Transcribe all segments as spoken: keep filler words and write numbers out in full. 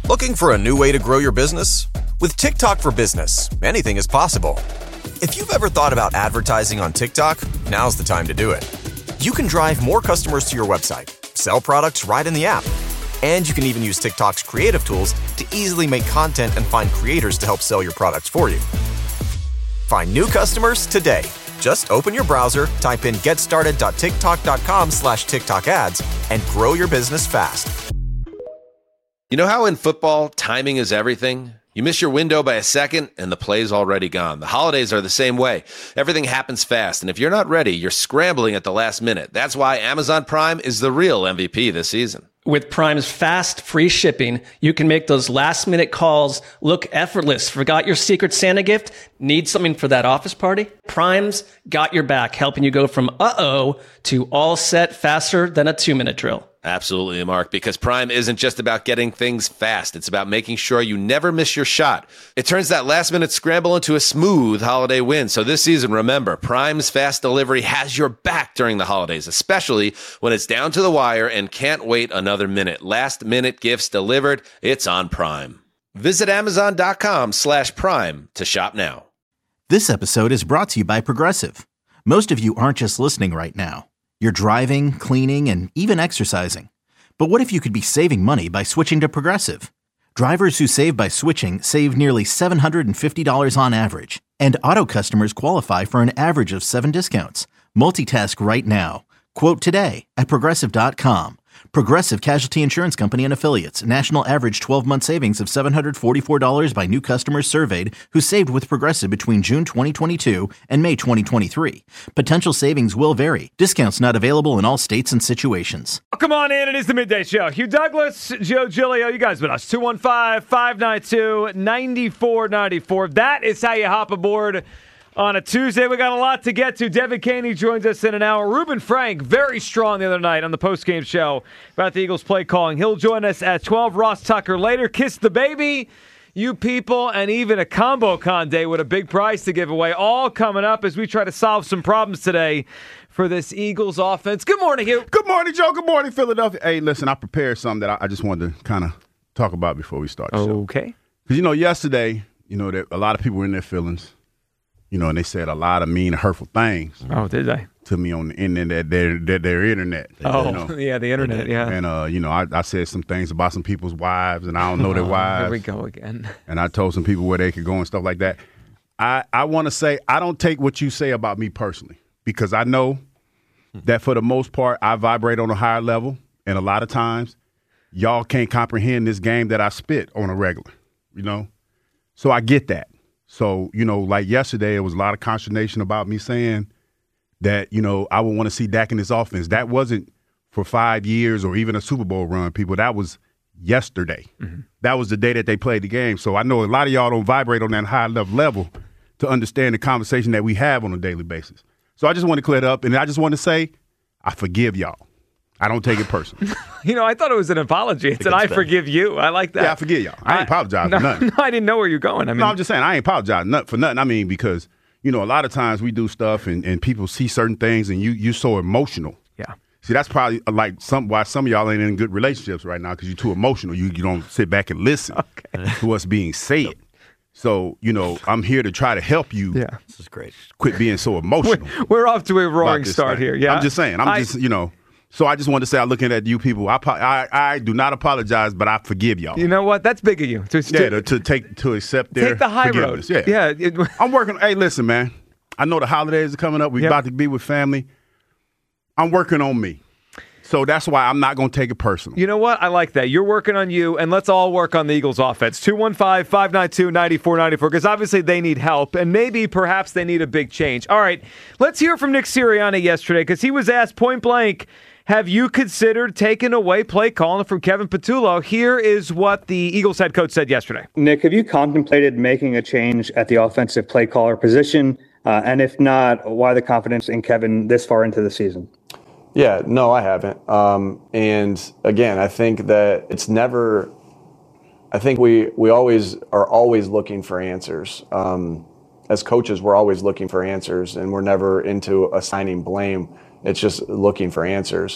Looking for a new way to grow your business? With TikTok for Business, anything is possible. If you've ever thought about advertising on TikTok, now's the time to do it. You can drive more customers to your website, sell products right in the app, and you can even use TikTok's creative tools to easily make content and find creators to help sell your products for you. Find new customers today. Just open your browser, type in getstarted.tiktok.com slash TikTok ads, and grow your business fast. You know how in football, timing is everything? You miss your window by a second, and the play's already gone. The holidays are the same way. Everything happens fast, and if you're not ready, you're scrambling at the last minute. That's why Amazon Prime is the real M V P this season. With Prime's fast, free shipping, you can make those last-minute calls look effortless. Forgot your Secret Santa gift? Need something for that office party? Prime's got your back, helping you go from uh-oh to all set faster than a two-minute drill. Absolutely, Mark, because Prime isn't just about getting things fast. It's about making sure you never miss your shot. It turns that last-minute scramble into a smooth holiday win. So this season, remember, Prime's fast delivery has your back during the holidays, especially when it's down to the wire and can't wait another minute. Last-minute gifts delivered, it's on Prime. Visit amazon.com slash prime to shop now. This episode is brought to you by Progressive. Most of you aren't just listening right now. You're driving, cleaning, and even exercising. But what if you could be saving money by switching to Progressive? Drivers who save by switching save nearly seven hundred fifty dollars on average. And auto customers qualify for an average of seven discounts. Multitask right now. Quote today at progressive dot com. Progressive Casualty Insurance Company and Affiliates. National average twelve-month savings of seven hundred forty-four dollars by new customers surveyed who saved with Progressive between June twenty twenty-two and May twenty twenty-three. Potential savings will vary. Discounts not available in all states and situations. Oh, come on in. It is the Midday Show. Hugh Douglas, Joe Giglio, you guys with us. two one five, five nine two, nine four nine four. That is how you hop aboard on a Tuesday. We got a lot to get to. Devin Caney joins us in an hour. Reuben Frank, very strong the other night on the postgame show about the Eagles play calling. He'll join us at twelve. Ross Tucker later. Kiss the baby, you people, and even a combo con day with a big prize to give away. All coming up as we try to solve some problems today for this Eagles offense. Good morning, Hugh. Good morning, Joe. Good morning, Philadelphia. Hey, listen, I prepared something that I just wanted to kind of talk about before we start the show. Okay. Because, you know, yesterday, you know, that a lot of people were in their feelings. You know, and they said a lot of mean and hurtful things. Oh, did they? To me on the internet, their, their, their internet. Oh, you know? yeah, the internet, yeah. And, uh, you know, I, I said some things about some people's wives, and I don't know their oh, wives. Here we go again. And I told some people where they could go and stuff like that. I, I want to say I don't take what you say about me personally, because I know that for the most part, I vibrate on a higher level, and a lot of times y'all can't comprehend this game that I spit on a regular, you know? So I get that. So, you know, like yesterday, it was a lot of consternation about me saying that, you know, I would want to see Dak in this offense. That wasn't for five years or even a Super Bowl run, people. That was yesterday. Mm-hmm. That was the day that they played the game. So I know a lot of y'all don't vibrate on that high enough level to understand the conversation that we have on a daily basis. So I just want to clear it up, and I just want to say I forgive y'all. I don't take it personal. You know, I thought it was an apology. It said, I forgive you. I like that. Yeah, I forgive y'all. I, I ain't apologize no, for nothing. No, I didn't know where you're going. I mean, no, I'm just saying, I ain't apologize for nothing. I mean, because, you know, a lot of times we do stuff and, and people see certain things and you, you're so emotional. Yeah. See, that's probably like some why some of y'all ain't in good relationships right now, because you're too emotional. You, you don't sit back and listen okay. to what's being said. So, you know, I'm here to try to help you. Yeah. This is great. Quit being so emotional. We're, we're off to a roaring start thing. here. Yeah. I'm just saying. I'm I, just, you know. So I just want to say, I'm looking at you people. I, I I do not apologize, but I forgive y'all. You know what? That's big of you. To, to, yeah, to, to take to accept their take the high road. Yeah, yeah. It, I'm working. Hey, listen, man. I know the holidays are coming up. We're yep. about to be with family. I'm working on me. So that's why I'm not going to take it personal. You know what? I like that. You're working on you, and let's all work on the Eagles offense. two one five, five nine two, nine four nine four, because obviously they need help, and maybe perhaps they need a big change. All right, let's hear from Nick Sirianni yesterday, because he was asked point blank, have you considered taking away play calling from Kevin Patullo? Here is what the Eagles head coach said yesterday. Nick, have you contemplated making a change at the offensive play caller position? Uh, and if not, why the confidence in Kevin this far into the season? Yeah, no, I haven't. Um, and again, I think that it's never, I think we, we always are always looking for answers. Um, as coaches, we're always looking for answers, and we're never into assigning blame. It's just looking for answers.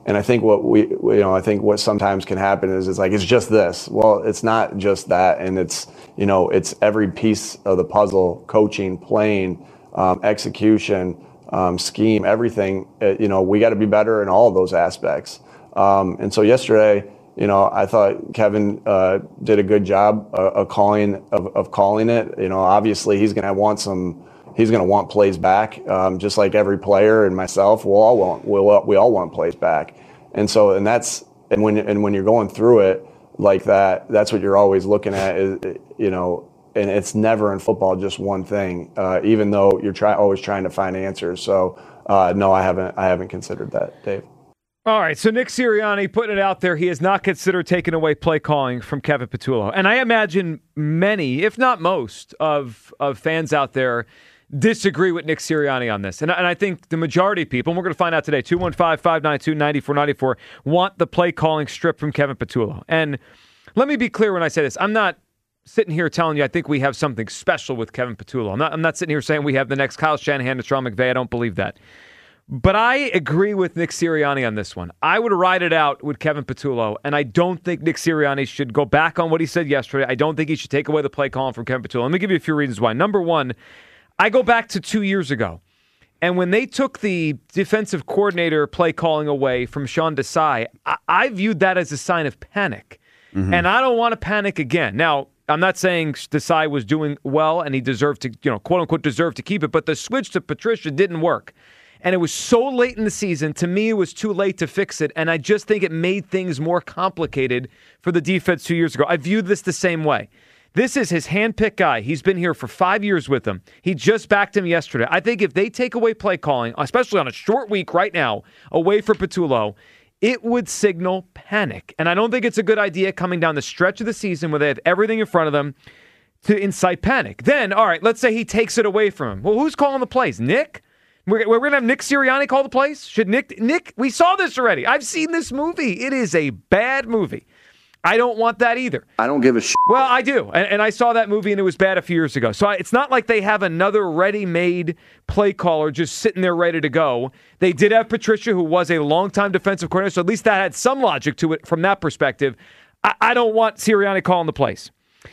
And I think what we, you know, I think what sometimes can happen is it's like, it's just this. Well, it's not just that. And it's, you know, it's every piece of the puzzle, coaching, playing, um, execution, um, scheme, everything. Uh, you know, we got to be better in all of those aspects. Um, and so yesterday, you know, I thought Kevin uh, did a good job uh, of calling of, of calling it. You know, obviously he's going to want some. He's going to want plays back, um, just like every player and myself. We'll all want we'll, we all want plays back, and so and that's and when and when you're going through it like that, that's what you're always looking at. Is, you know, and it's never in football just one thing. Uh, even though you're try always trying to find answers. So uh, no, I haven't I haven't considered that, Dave. All right, so Nick Sirianni putting it out there. He has not considered taking away play calling from Kevin Patullo. And I imagine many, if not most, of, of fans out there disagree with Nick Sirianni on this. And, and I think the majority of people, and we're going to find out today, two one five, five nine two, nine four nine four, want the play calling strip from Kevin Patullo. And let me be clear when I say this. I'm not sitting here telling you I think we have something special with Kevin Patullo. I'm not, I'm not sitting here saying we have the next Kyle Shanahan and Sean McVay. I don't believe that. But I agree with Nick Sirianni on this one. I would ride it out with Kevin Patullo, and I don't think Nick Sirianni should go back on what he said yesterday. I don't think he should take away the play calling from Kevin Patullo. Let me give you a few reasons why. Number one, I go back to two years ago, and when they took the defensive coordinator play calling away from Sean Desai, I, I viewed that as a sign of panic, mm-hmm. and I don't want to panic again. Now, I'm not saying Desai was doing well and he deserved to, you know, quote unquote, deserved to keep it, but the switch to Patricia didn't work. And it was so late in the season, to me, it was too late to fix it. And I just think it made things more complicated for the defense two years ago. I viewed this the same way. This is his handpicked guy. He's been here for five years with him. He just backed him yesterday. I think if they take away play calling, especially on a short week right now, away from Patullo, it would signal panic. And I don't think it's a good idea coming down the stretch of the season where they have everything in front of them to incite panic. Then, all right, let's say he takes it away from him. Well, who's calling the plays? Nick? We're, we're going to have Nick Sirianni call the plays? Should Nick, Nick, we saw this already. I've seen this movie. It is a bad movie. I don't want that either. I don't give a shit. Well, I do. And, and I saw that movie and it was bad a few years ago. So I, it's not like they have another ready-made play caller just sitting there ready to go. They did have Patricia, who was a longtime defensive coordinator. So at least that had some logic to it from that perspective. I, I don't want Sirianni calling the plays.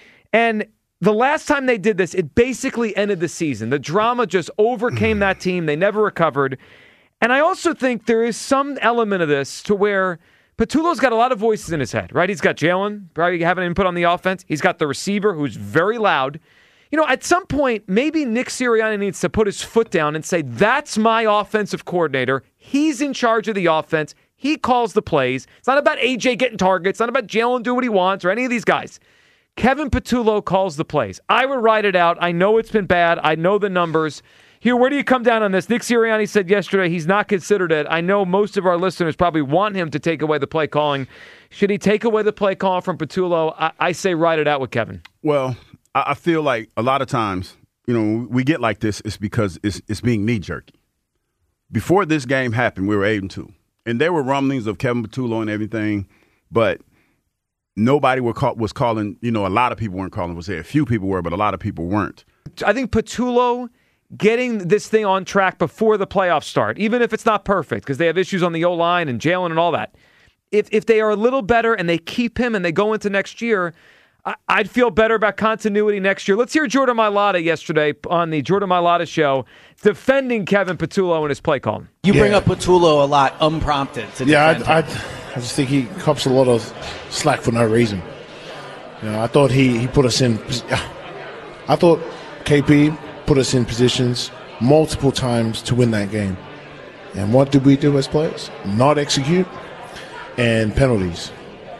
And the last time they did this, it basically ended the season. The drama just overcame that team. They never recovered. And I also think there is some element of this to where Patullo's got a lot of voices in his head, right? He's got Jalen probably having input on the offense. He's got the receiver who's very loud. You know, at some point, maybe Nick Sirianni needs to put his foot down and say, that's my offensive coordinator. He's in charge of the offense. He calls the plays. It's not about A J getting targets. It's not about Jalen doing what he wants or any of these guys. Kevin Patullo calls the plays. I would ride it out. I know it's been bad. I know the numbers. Hugh, where do you come down on this? Nick Sirianni said yesterday he's not considered it. I know most of our listeners probably want him to take away the play calling. Should he take away the play calling from Patullo? I, I say ride it out with Kevin. Well, I feel like a lot of times, you know, we get like this, it's because it's, it's being knee-jerky. Before this game happened, we were eight and two. And there were rumblings of Kevin Patullo and everything, but nobody were call, was calling, you know, a lot of people weren't calling. We'll say a few people were, but a lot of people weren't. I think Patullo getting this thing on track before the playoffs start, even if it's not perfect, because they have issues on the O-line and Jalen and all that. If if they are a little better and they keep him and they go into next year, I, I'd feel better about continuity next year. Let's hear Jordan Mailata yesterday on the Jordan Mailata show defending Kevin Patullo and his play calling. You bring yeah. up Patullo a lot unprompted. To yeah, defend I, I, I just think he cops a lot of slack for no reason. You know, I thought he, he put us in. I thought K P put us in positions multiple times to win that game. And what did we do as players? Not execute and penalties.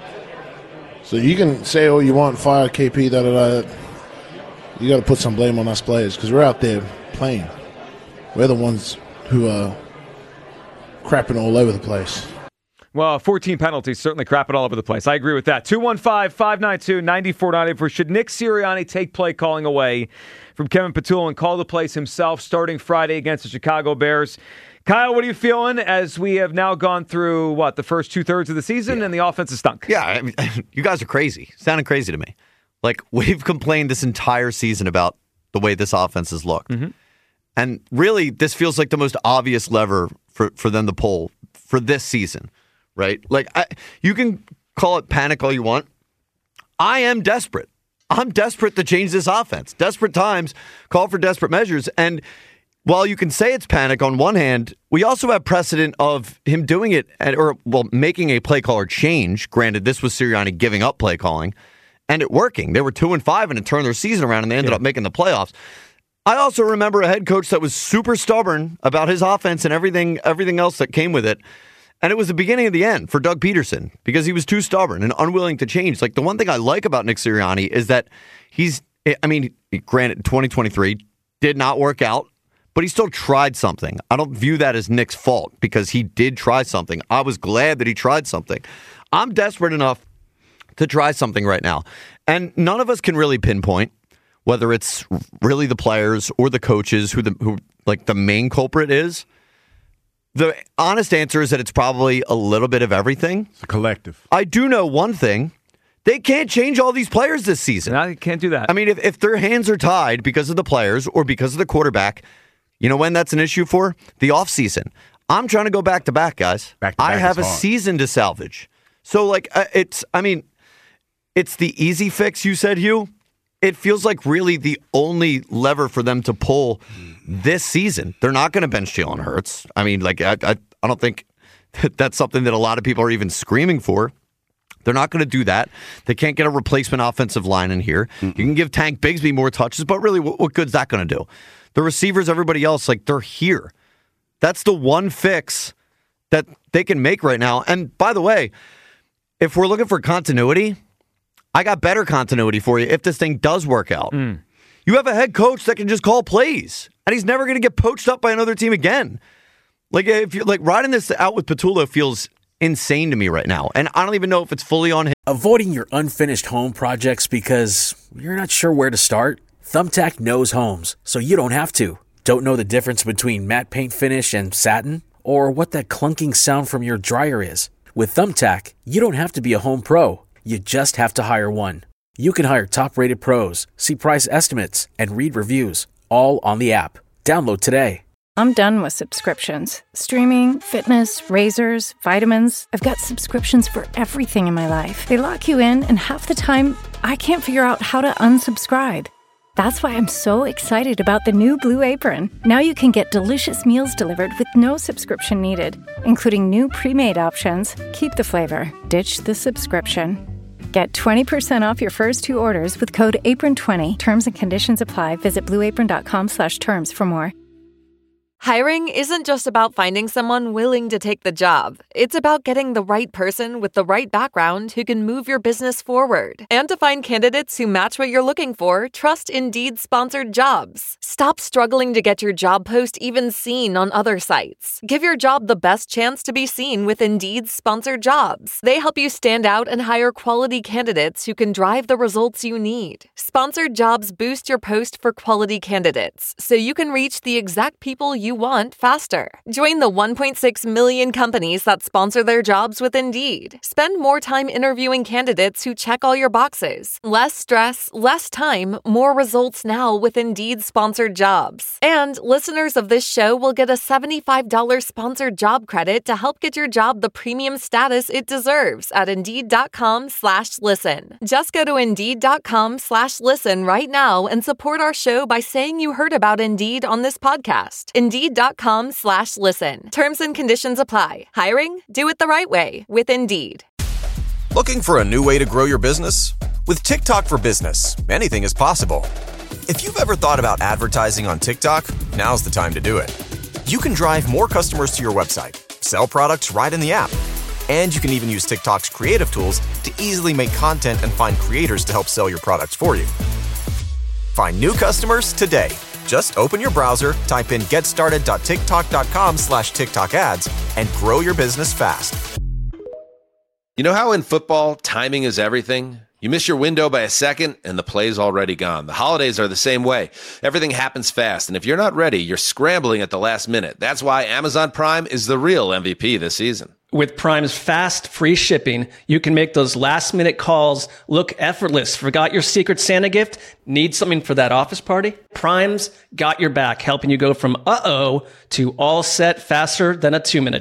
So you can say all you want, fire K P, da da da. You got to put some blame on us players because we're out there playing. We're the ones who are crapping all over the place. Well, fourteen penalties, certainly crapping all over the place. I agree with that. two one five, five nine two, nine four nine four. Should Nick Sirianni take play calling away from Kevin Patullo and call the plays himself starting Friday against the Chicago Bears? Kyle, what are you feeling as we have now gone through, what, the first two-thirds of the season yeah. and the offense has stunk? Yeah, I mean, you guys are crazy. Sounding crazy to me. Like, we've complained this entire season about the way this offense has looked. Mm-hmm. And really, this feels like the most obvious lever for, for them to pull for this season. right? Like, I, you can call it panic all you want. I am desperate. I'm desperate to change this offense. Desperate times call for desperate measures. And while you can say it's panic on one hand, we also have precedent of him doing it, at, or, well, making a play caller change. Granted, this was Sirianni giving up play calling, and it working. They were two and five, and it turned their season around, and they ended yeah. up making the playoffs. I also remember a head coach that was super stubborn about his offense and everything everything else that came with it. And it was the beginning of the end for Doug Peterson because he was too stubborn and unwilling to change. Like, the one thing I like about Nick Sirianni is that he's, I mean, granted, twenty twenty-three did not work out, but he still tried something. I don't view that as Nick's fault because he did try something. I was glad that he tried something. I'm desperate enough to try something right now. And none of us can really pinpoint whether it's really the players or the coaches who the who like the main culprit is. The honest answer is that it's probably a little bit of everything. It's a collective. I do know one thing. They can't change all these players this season. No, they can't do that. I mean, if, if their hands are tied because of the players or because of the quarterback, you know when that's an issue for? The offseason. I'm trying to go back to back, guys. Back to back I have a hard. season to salvage. So, like, uh, it's, I mean, it's the easy fix, you said, Hugh. It feels like really the only lever for them to pull this season. They're not going to bench Jalen Hurts. I mean, like, I, I, I don't think that's something that a lot of people are even screaming for. They're not going to do that. They can't get a replacement offensive line in here. Mm-hmm. You can give Tank Bigsby more touches, but really, what, what good's that going to do? The receivers, everybody else, like, they're here. That's the one fix that they can make right now. And by the way, if we're looking for continuity, I got better continuity for you if this thing does work out. Mm. You have a head coach that can just call plays, and he's never going to get poached up by another team again. Like, if you like riding this out with Patullo feels insane to me right now, and I don't even know if it's fully on him. Avoiding your unfinished home projects because you're not sure where to start? Thumbtack knows homes, so you don't have to. Don't know the difference between matte paint finish and satin? Or what that clunking sound from your dryer is? With Thumbtack, you don't have to be a home pro. You just have to hire one. You can hire top-rated pros, see price estimates, and read reviews, all on the app. Download today. I'm done with subscriptions. Streaming, fitness, razors, vitamins. I've got subscriptions for everything in my life. They lock you in, and half the time, I can't figure out how to unsubscribe. That's why I'm so excited about the new Blue Apron. Now you can get delicious meals delivered with no subscription needed, including new pre-made options. Keep the flavor, ditch the subscription. Get twenty percent off your first two orders with code apron twenty. Terms and conditions apply. Visit blueapron.com slash terms for more. Hiring isn't just about finding someone willing to take the job. It's about getting the right person with the right background who can move your business forward. And to find candidates who match what you're looking for, trust Indeed-sponsored jobs. Stop struggling to get your job post even seen on other sites. Give your job the best chance to be seen with Indeed-sponsored jobs. They help you stand out and hire quality candidates who can drive the results you need. Sponsored jobs boost your post for quality candidates, so you can reach the exact people you want faster. Join the one point six million companies that sponsor their jobs with Indeed. Spend more time interviewing candidates who check all your boxes. Less stress, less time, more results now with Indeed-sponsored jobs. And listeners of this show will get a seventy-five dollars sponsored job credit to help get your job the premium status it deserves at Indeed.com slash listen. Just go to Indeed.com slash listen right now and support our show by saying you heard about Indeed on this podcast. Indeed.com slash listen. Terms and conditions apply. Hiring? Do it the right way with Indeed. Looking for a new way to grow your business? With TikTok for Business, anything is possible. If you've ever thought about advertising on TikTok, now's the time to do it. You can drive more customers to your website, sell products right in the app, and you can even use TikTok's creative tools to easily make content and find creators to help sell your products for you. Find new customers today. Just open your browser, type in getstarted.tiktok.com slash TikTok ads, and grow your business fast. You know how in football, timing is everything? You miss your window by a second, and the play's already gone. The holidays are the same way. Everything happens fast, and if you're not ready, you're scrambling at the last minute. That's why Amazon Prime is the real M V P this season. With Prime's fast, free shipping, you can make those last-minute calls look effortless. Forgot your Secret Santa gift? Need something for that office party? Prime's got your back, helping you go from uh-oh to all set faster than a two-minute drill.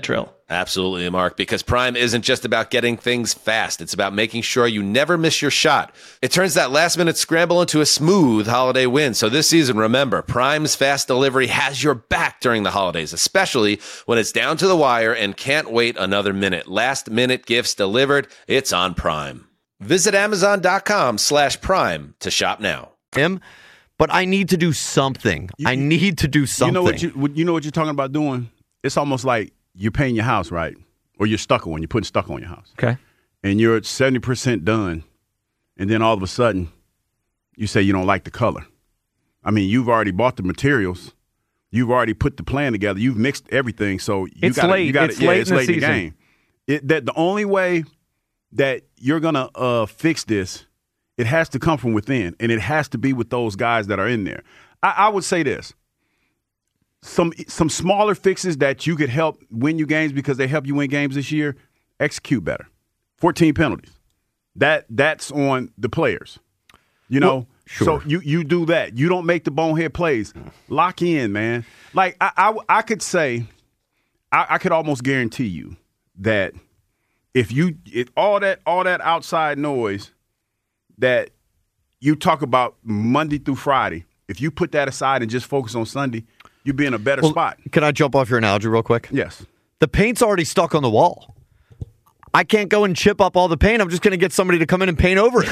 Absolutely, Mark, because Prime isn't just about getting things fast. It's about making sure you never miss your shot. It turns that last-minute scramble into a smooth holiday win. So this season, remember, Prime's fast delivery has your back during the holidays, especially when it's down to the wire and can't wait another minute. Last-minute gifts delivered. It's on Prime. Visit Amazon.com slash Prime to shop now. Him, but I need to do something. You, I need to do something. You know what you, you know what you're talking about doing? It's almost like you're painting your house, right? Or you're stucco on. You're putting stucco on your house. Okay. And you're at seventy percent done. And then all of a sudden, you say you don't like the color. I mean, you've already bought the materials. You've already put the plan together. You've mixed everything. So you it's gotta, late. You gotta, it's yeah, late it's in the late season. in the game. It, that the only way that you're going to uh, fix this, it has to come from within. And it has to be with those guys that are in there. I, I would say this. Some some smaller fixes that you could help win you games because they help you win games this year, execute better. fourteen penalties. That that's on the players. You know, well, sure. So you, you do that. You don't make the bonehead plays. Lock in, man. Like I I, I could say, I, I could almost guarantee you that if you if all that all that outside noise that you talk about Monday through Friday, if you put that aside and just focus on Sunday, you'd be in a better well, spot. Can I jump off your analogy real quick? Yes. The paint's already stuck on the wall. I can't go and chip up all the paint. I'm just going to get somebody to come in and paint over it.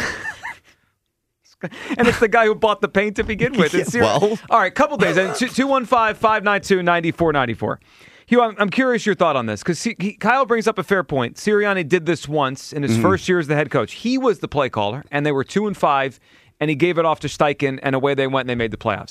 And it's the guy who bought the paint to begin with. It's yeah, well. All right, couple days. two one five, five nine two, nine four nine four. Hugh, I'm, I'm curious your thought on this because Kyle brings up a fair point. Sirianni did this once in his mm-hmm. first year as the head coach. He was the play caller, and they were two and five, and he gave it off to Steichen, and away they went, and they made the playoffs.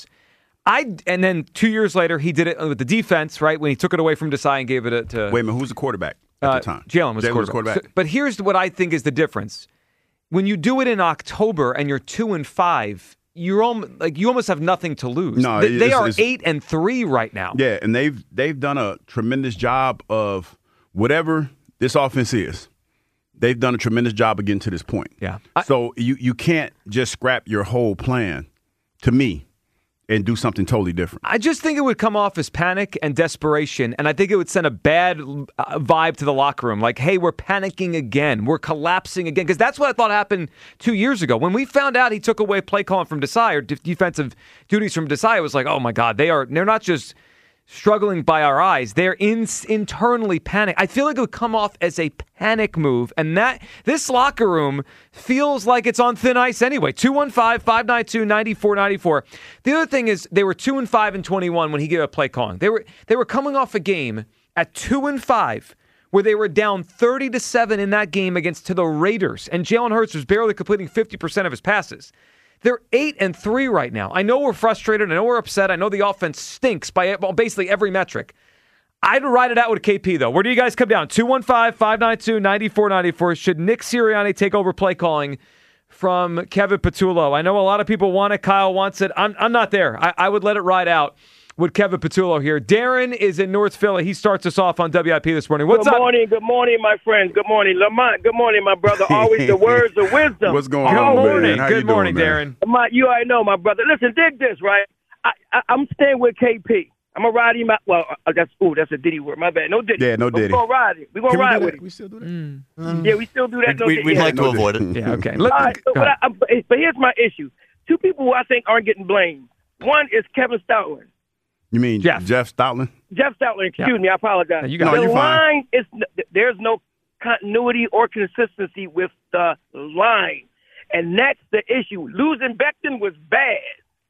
I and then two years later, he did it with the defense, right, when he took it away from Desai and gave it to... Wait a minute, who's the quarterback at uh, the time? Jalen was the quarterback. quarterback. So, but here's what I think is the difference. When you do it in October and you're two and five, you're almost, like you almost have nothing to lose. No, they, they it's, are it's, eight and three right now. Yeah, and they've they've done a tremendous job of whatever this offense is. They've done a tremendous job of getting to this point. Yeah. I, so you you can't just scrap your whole plan, to me, and do something totally different. I just think it would come off as panic and desperation, and I think it would send a bad uh, vibe to the locker room. Like, hey, we're panicking again. We're collapsing again. Because that's what I thought happened two years ago. When we found out he took away play calling from Desai, or defensive duties from Desai, it was like, oh, my God, they are, they're not just struggling by our eyes. They're in, internally panicked. I feel like it would come off as a panic move, and that this locker room feels like it's on thin ice anyway. two one five, five nine two, nine four nine four. The other thing is they were two and five and twenty-one when he gave a play calling. They were they were coming off a game at two and five where they were down thirty to seven in that game against to the Raiders, and Jalen Hurts was barely completing fifty percent of his passes. They're eight and three right now. I know we're frustrated. I know we're upset. I know the offense stinks by basically every metric. I'd ride it out with K P, though. Where do you guys come down? two one five, five nine two, nine four nine four. Should Nick Sirianni take over play calling from Kevin Patullo? I know a lot of people want it. Kyle wants it. I'm, I'm not there. I, I would let it ride out with Kevin Patullo here. Darren is in North Philly. He starts us off on W I P this morning. What's good up? Good morning. Good morning, my friends. Good morning. Lamont, good morning, my brother. Always the words of wisdom. What's going good on, morning. man? How Good you morning, doing, Darren. Lamont, you already know, my brother. Listen, dig this, right? I, I, I'm staying with K P. I'm going to ride him out. Well, uh, that's ooh, that's a Diddy word. My bad. No Diddy. Yeah, no Diddy. We're going to ride it. We're going to ride with him. We still do that? Mm. Mm. Yeah, we still do that. We'd, no we'd, we'd yeah. like to no avoid it. Yeah, okay. Look, All right, so but, I, but here's my issue. Two people who I think aren't getting blamed. One is Kevin Stoutland. You mean Jeff, Jeff Stoutland? Jeff Stoutland, excuse yeah. me, I apologize. No, you got no, the you're line is there's no continuity or consistency with the line, and that's the issue. Losing Becton was bad.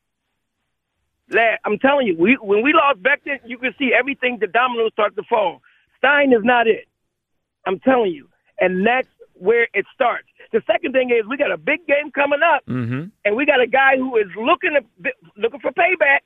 Lad, I'm telling you, we, when we lost Becton, you can see everything, the dominoes start to fall. Stein is not it. I'm telling you, and that's where it starts. The second thing is we got a big game coming up, mm-hmm. and we got a guy who is looking to, looking for payback.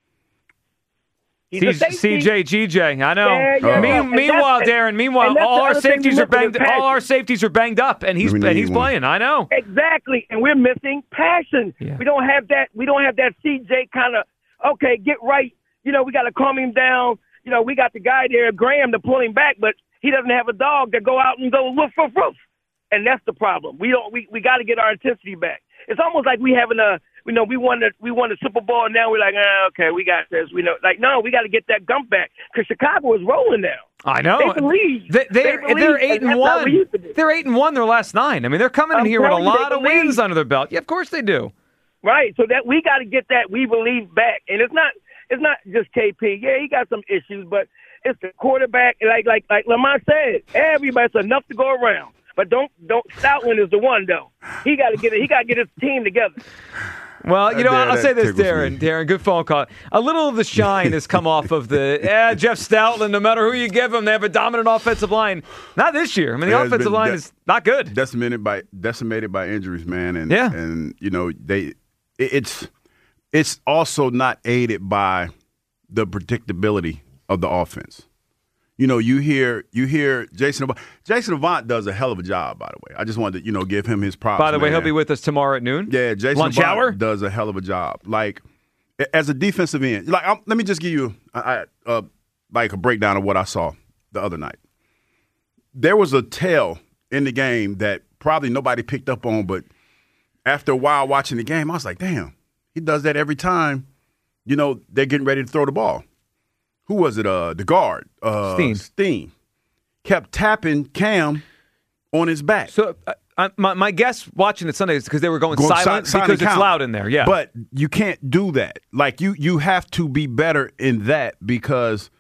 C J G J, I know. Yeah, yeah. Me- Oh. meanwhile, Darren, meanwhile, all our safeties are banged. All our safeties are banged up, and he's and he's playing. I know exactly, and we're missing passion. Yeah. We don't have that. We don't have that C J kind of okay, get right. You know, we got to calm him down. You know, we got the guy there, Graham, to pull him back, but he doesn't have a dog to go out and go woof woof woof, and that's the problem. We don't. We we got to get our intensity back. It's almost like we having a. You know, we won the we won the Super Bowl, and now we're like, ah, okay, we got this. We know, like, no, we got to get that gump back because Chicago is rolling now. I know. They believe. They, they're, they believe, they're eight and, and one. They're eight and one their last nine. I mean, they're coming in I'm here with a telling you, lot they of believe. wins under their belt. Yeah, of course they do. Right. So that we got to get that we believe back, and it's not it's not just K P. Yeah, he got some issues, but it's the quarterback. Like like like Lamont said, everybody's enough to go around. But don't don't Stoutland is the one though. He got to get it. He got to get his team together. Well, you know, Yeah, I'll that say this, tickles Darren. me. Darren, good phone call. A little of the shine has come off of the, yeah, Jeff Stoutland, no matter who you give him, they have a dominant offensive line. Not this year. I mean, the It has offensive been line de- is not good. Decimated by decimated by injuries, man. And Yeah. and you know they, it- it's it's also not aided by the predictability of the offense. You know, you hear you hear Jason Avant. Jason Avant does a hell of a job, by the way. I just wanted to, you know, give him his props. By the way, man. he'll be with us tomorrow at noon. Yeah, Jason Lunch Avant hour? does a hell of a job. Like as a defensive end, like I'm, let me just give you a, a, like a breakdown of what I saw the other night. There was a tell in the game that probably nobody picked up on, but after a while watching the game, I was like, damn, he does that every time. You know, they're getting ready to throw the ball. Who was it? Uh, the guard, uh, Steen. Steen, kept tapping Cam on his back. So uh, I, my, my guess watching it Sunday is because they were going, Going silent si- silent because it's count. loud in there. Yeah. But you can't do that. Like, you you have to be better in that, because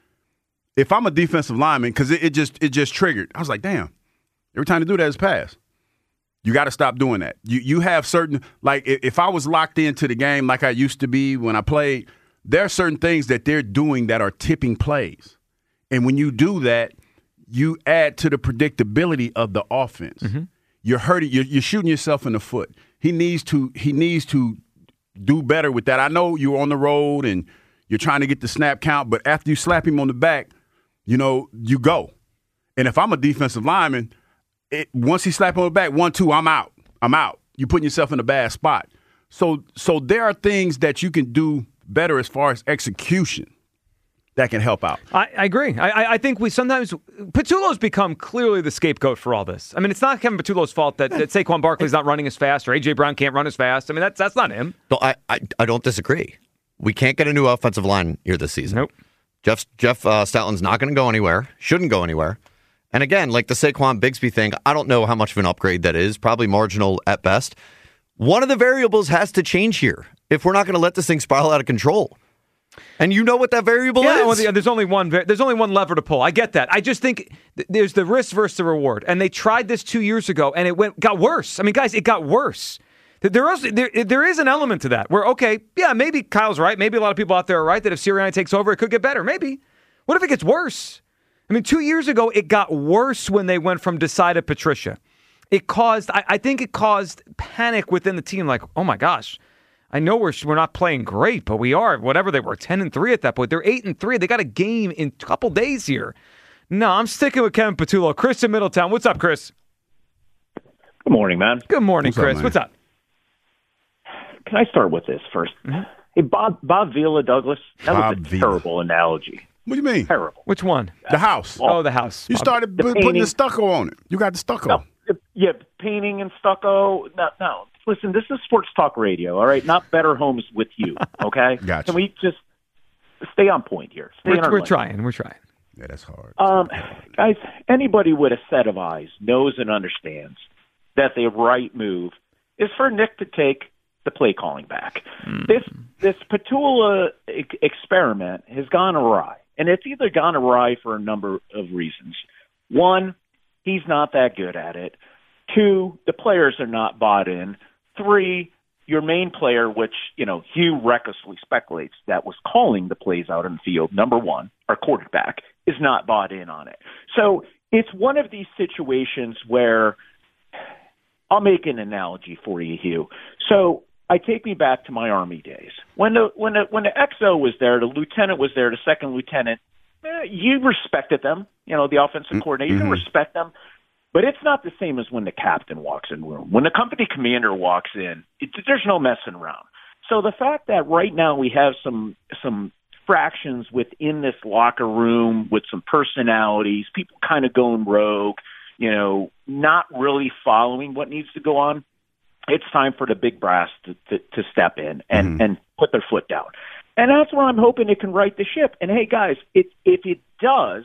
if I'm a defensive lineman, because it, it just it just triggered. I was like, damn, every time they do that is pass. You got to stop doing that. You you have certain, like, if, if I was locked into the game like I used to be when I played, there are certain things that they're doing that are tipping plays. And when you do that, you add to the predictability of the offense. Mm-hmm. You're hurting. You're, you're shooting yourself in the foot. He needs to. He needs to do better with that. I know you're on the road and you're trying to get the snap count, but after you slap him on the back, you know you go. And if I'm a defensive lineman, it, once he slap on the back, one, two, I'm out. I'm out. You're putting yourself in a bad spot. So, so there are things that you can do better as far as execution that can help out. I, I agree. I, I think we sometimes Patullo's become clearly the scapegoat for all this. I mean, it's not Kevin Patullo's fault that, that Saquon Barkley's not running as fast or A J Brown can't run as fast. I mean, that's that's not him. No, I, I, I don't disagree. We can't get a new offensive line here this season. Nope. Jeff Jeff uh, Stoutland's not going to go anywhere. Shouldn't go anywhere. And again, like the Saquon Bigsby thing, I don't know how much of an upgrade that is. Probably marginal at best. One of the variables has to change here if we're not going to let this thing spiral out of control. And you know what that variable yeah, is? well, there's only one. There's only one lever to pull. I get that. I just think th- there's the risk versus the reward. And they tried this two years ago, and it went got worse. I mean, guys, it got worse. There is there, there is an element to that where, okay, yeah, maybe Kyle's right. Maybe a lot of people out there are right that if Sirianni takes over, it could get better. Maybe. What if it gets worse? I mean, two years ago, it got worse when they went from Desai to Patricia. It caused, I, I think it caused panic within the team. Like, oh my gosh, I know we're we're not playing great, but we are. Whatever they were, ten and three at that point. They're eight and three. They got a game in a couple days here. No, I'm sticking with Kevin Patullo. Chris in Middletown. What's up, Chris? Good morning, man. Good morning, What's up, Chris. man? What's up? Can I start with this first? Mm-hmm. Hey, Bob Bob Vila Douglas. That Bob was a Vila. terrible analogy. What do you mean? Terrible. Which one? The house. Oh, the house. You started The put- putting painting. the stucco on it. You got the stucco. No, yeah, painting and stucco. No, no. Listen, this is sports talk radio, all right? Not Better Homes with you, okay? Gotcha. Can we just stay on point here? Stay in We're, our we're lane. trying. We're trying. Yeah, that's hard. Um, guys, anybody with a set of eyes knows and understands that the right move is for Nick to take the play calling back. Mm. This this Patula e- experiment has gone awry, and it's either gone awry for a number of reasons. One, he's not that good at it. Two, the players are not bought in. Three, your main player, which, you know, Hugh recklessly speculates that was calling the plays out in the field, number one, our quarterback, is not bought in on it. So it's one of these situations where I'll make an analogy for you, Hugh. So I take me back to my Army days. When the when the when the X O was there, the lieutenant was there, the second lieutenant, eh, you respected them. You know, the offensive coordinator, you mhm. respect them. But it's not the same as when the captain walks in the room. When the company commander walks in, it, there's no messing around. So the fact that right now we have some some fractions within this locker room with some personalities, people kind of going rogue, you know, not really following what needs to go on, it's time for the big brass to, to, to step in and, Mhm. and put their foot down. And that's where I'm hoping it can right the ship. And, hey, guys, it, if it does,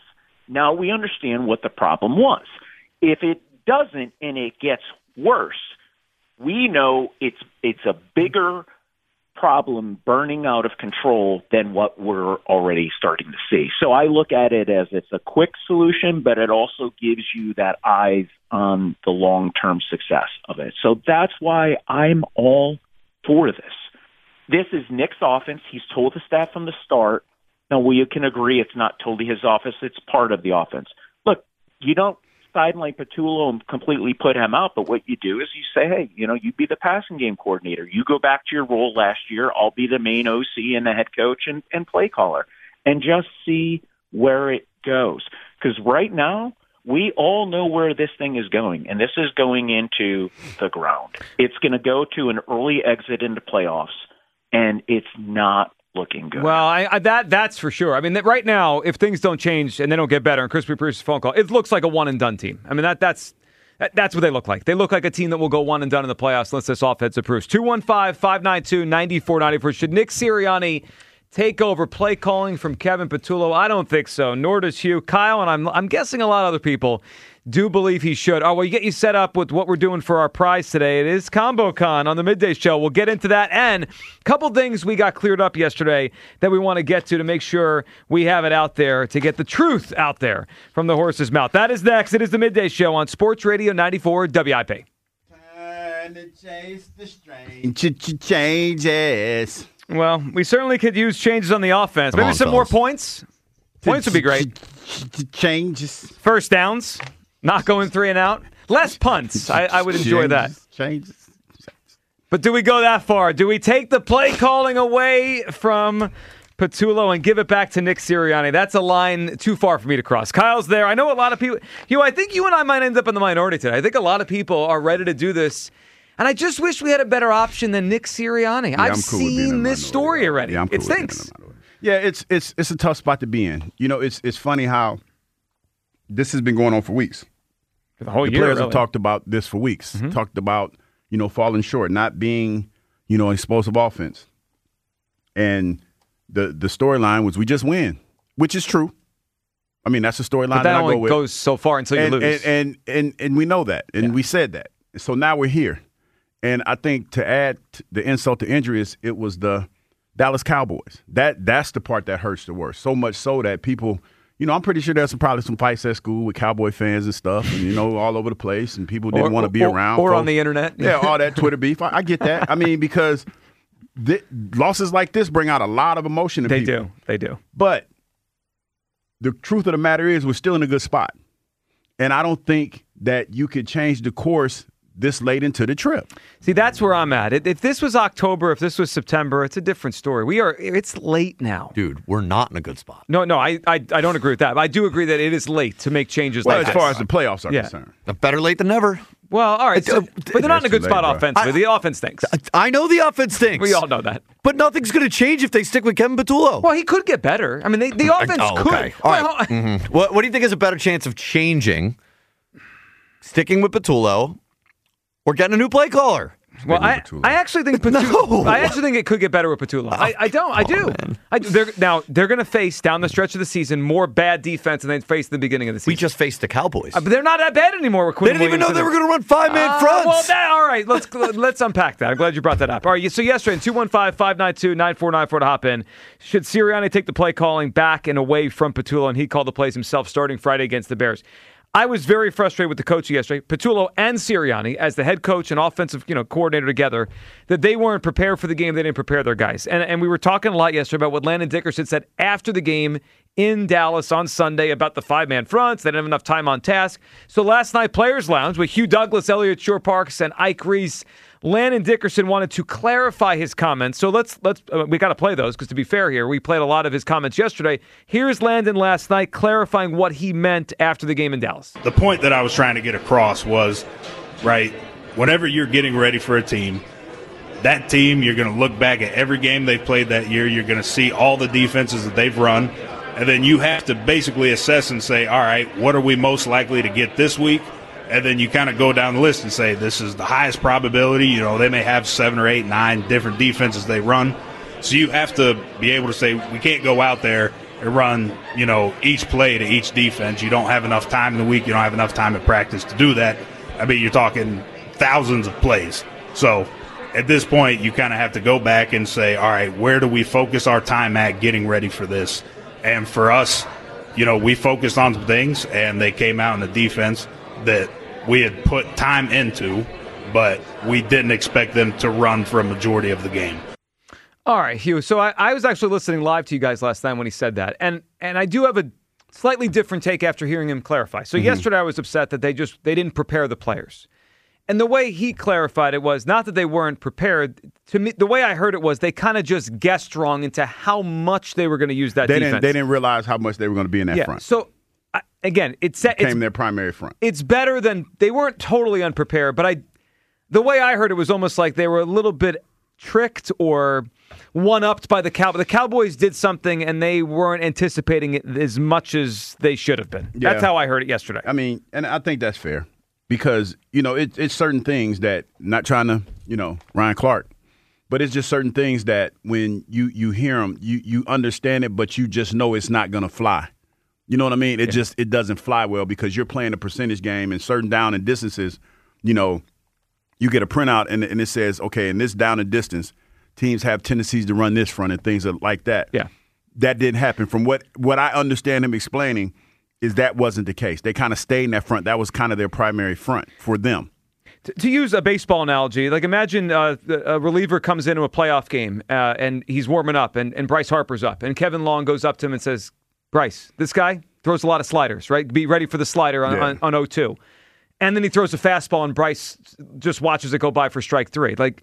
now we understand what the problem was. If it doesn't and it gets worse, we know it's it's a bigger problem burning out of control than what we're already starting to see. So I look at it as it's a quick solution, but it also gives you that eyes on the long-term success of it. So that's why I'm all for this. This is Nick's offense. He's told the staff from the start. Now, we can agree it's not totally his offense. It's part of the offense. Look, you don't sideline Patullo and completely put him out, but what you do is you say, hey, you know, you be the passing game coordinator. You go back to your role last year. I'll be the main O C and the head coach and, and play caller, and just see where it goes. Because right now, we all know where this thing is going, and this is going into the ground. It's going to go to an early exit into playoffs, and it's not looking good. Well, I, I, that that's for sure. I mean, that right now, if things don't change and they don't get better, and Chris Bruce's phone call, it looks like a one and done team. I mean, that that's that, that's what they look like. They look like a team that will go one and done in the playoffs unless this offense improves. two one five, five nine two, nine four nine four. Should Nick Sirianni take over play calling from Kevin Patullo? I don't think so. Nor does Hugh. Kyle, and I'm I'm guessing a lot of other people do believe he should. Oh, well, you get you set up with what we're doing for our prize today. It is Combo Con on the Midday Show. We'll get into that. And a couple things we got cleared up yesterday that we want to get to to make sure we have it out there to get the truth out there from the horse's mouth. That is next. It is the Midday Show on Sports Radio ninety-four W I P. Time to chase the strange changes. Well, we certainly could use changes on the offense. Come Maybe on, some fellas. more points. Points would be great. Changes. First downs. Not going three and out. Less punts. I, I would enjoy that. Changes. But do we go that far? Do we take the play calling away from Patullo and give it back to Nick Sirianni? That's a line too far for me to cross. Kyle's there. I know a lot of people. You know, I think you and I might end up in the minority today. I think a lot of people are ready to do this. And I just wish we had a better option than Nick Sirianni. Yeah, I've I'm cool with being in seen the this story already. Yeah, I'm cool it with being stinks. Yeah, it's it's it's a tough spot to be in. You know, it's it's funny how this has been going on for weeks. For the whole the year, players really. have talked about this for weeks. Mhm. Talked about, you know, falling short, not being, you know, explosive offense. And the the storyline was we just win, which is true. I mean, that's the storyline But that that I only go with. goes so far until you and, lose. And, and and and we know that, and we said that. So now we're here. And I think to add the insult to injury is it was the Dallas Cowboys. That that's the part that hurts the worst. So much so that people, you know, I'm pretty sure there's some, probably some fights at school with Cowboy fans and stuff, and you know, all over the place, and people didn't Or- want to be or- around. or folks. on the internet. Yeah, all that Twitter beef. I, I get that. I mean, because th- losses like this bring out a lot of emotion in They people. do. They do. But the truth of the matter is we're still in a good spot. And I don't think that you could change the course this late into the trip. See, that's where I'm at. If this was October, if this was September, it's a different story. We are. It's late now. Dude, we're not in a good spot. No, no, I, I, I don't agree with that. But I do agree that it is late to make changes Well, like as this. far as the playoffs are Yeah. concerned. Better late than never. Well, all right, so, but they're not in a good too spot late, bro. offensively. the offense stinks. I know the offense stinks. We all know that. But nothing's going to change if they stick with Kevin Patullo. Well, he could get better. I mean, they, the offense oh, could. okay. All right. Well, Mhm. what, what do you think is a better chance of changing? Sticking with Patullo or getting a new play caller? Well, I, I actually think Patullo, I actually think it could get better with Patullo. I, I don't. I do. I do. They're, now they're going to face down the stretch of the season more bad defense than they faced at the beginning of the season. We just faced the Cowboys. Uh, but they're not that bad anymore. With They Quinn didn't even know Williams they and- were going to run five-man Uh, fronts. Well, that, all right. Let's let's unpack that. I'm glad you brought that up. All right. So yesterday, in two one five, five nine two, nine four nine four to hop in. Should Sirianni take the play calling back and away from Patullo, and he called the plays himself starting Friday against the Bears? I was very frustrated with the coach yesterday, Patullo and Sirianni, as the head coach and offensive, you know, coordinator together, that they weren't prepared for the game. They didn't prepare their guys. And and we were talking a lot yesterday about what Landon Dickerson said after the game in Dallas on Sunday about the five-man fronts. They didn't have enough time on task. So last night, Players Lounge with Hugh Douglas, Elliot Shore Parks, and Ike Reese, Landon Dickerson wanted to clarify his comments. So let's let's uh, we got to play those because to be fair here, we played a lot of his comments yesterday. Here's Landon last night clarifying what he meant after the game in Dallas. The point that I was trying to get across was, right, whenever you're getting ready for a team, that team, you're going to look back at every game they've played that year. You're going to see all the defenses that they've run. And then you have to basically assess and say, all right, what are we most likely to get this week? And then you kind of go down the list and say, this is the highest probability. You know, they may have seven or eight, nine different defenses they run. So you have to be able to say, we can't go out there and run, you know, each play to each defense. You don't have enough time in the week. You don't have enough time in practice to do that. I mean, you're talking thousands of plays. So at this point, you kind of have to go back and say, all right, where do we focus our time at getting ready for this? And for us, you know, we focused on some things, and they came out in the defense that we had put time into, but we didn't expect them to run for a majority of the game. All right, Hugh. So I, I was actually listening live to you guys last time when he said that, and and I do have a slightly different take after hearing him clarify. So mm-hmm. yesterday I was upset that they just they didn't prepare the players. And the way he clarified it was not that they weren't prepared. To me, the way I heard it was they kind of just guessed wrong into how much they were going to use that they defense. Didn't, they didn't realize how much they were going to be in that yeah, front. So, I, again, it set, became it's, their primary front. It's better than – they weren't totally unprepared, but I, the way I heard it was almost like they were a little bit tricked or one-upped by the Cowboys. The Cowboys did something, and they weren't anticipating it as much as they should have been. Yeah. That's how I heard it yesterday. I mean, and I think that's fair. Because, you know, it, it's certain things that, not trying to, you know, Ryan Clark, but it's just certain things that when you, you hear them, you, you understand it, but you just know it's not going to fly. You know what I mean? It yeah. just, it doesn't fly well because you're playing a percentage game and certain down and distances, you know, you get a printout and, and it says, okay, in this down and distance, teams have tendencies to run this front and things like that. Yeah. That didn't happen. From what, what I understand him explaining, is that wasn't the case. They kind of stayed in that front. That was kind of their primary front for them. To, to use a baseball analogy, like imagine uh, a reliever comes into a playoff game uh, and he's warming up and, and Bryce Harper's up. And Kevin Long goes up to him and says, Bryce, this guy throws a lot of sliders, right? Be ready for the slider on, yeah. on, on oh two. And then he throws a fastball and Bryce just watches it go by for strike three. Like,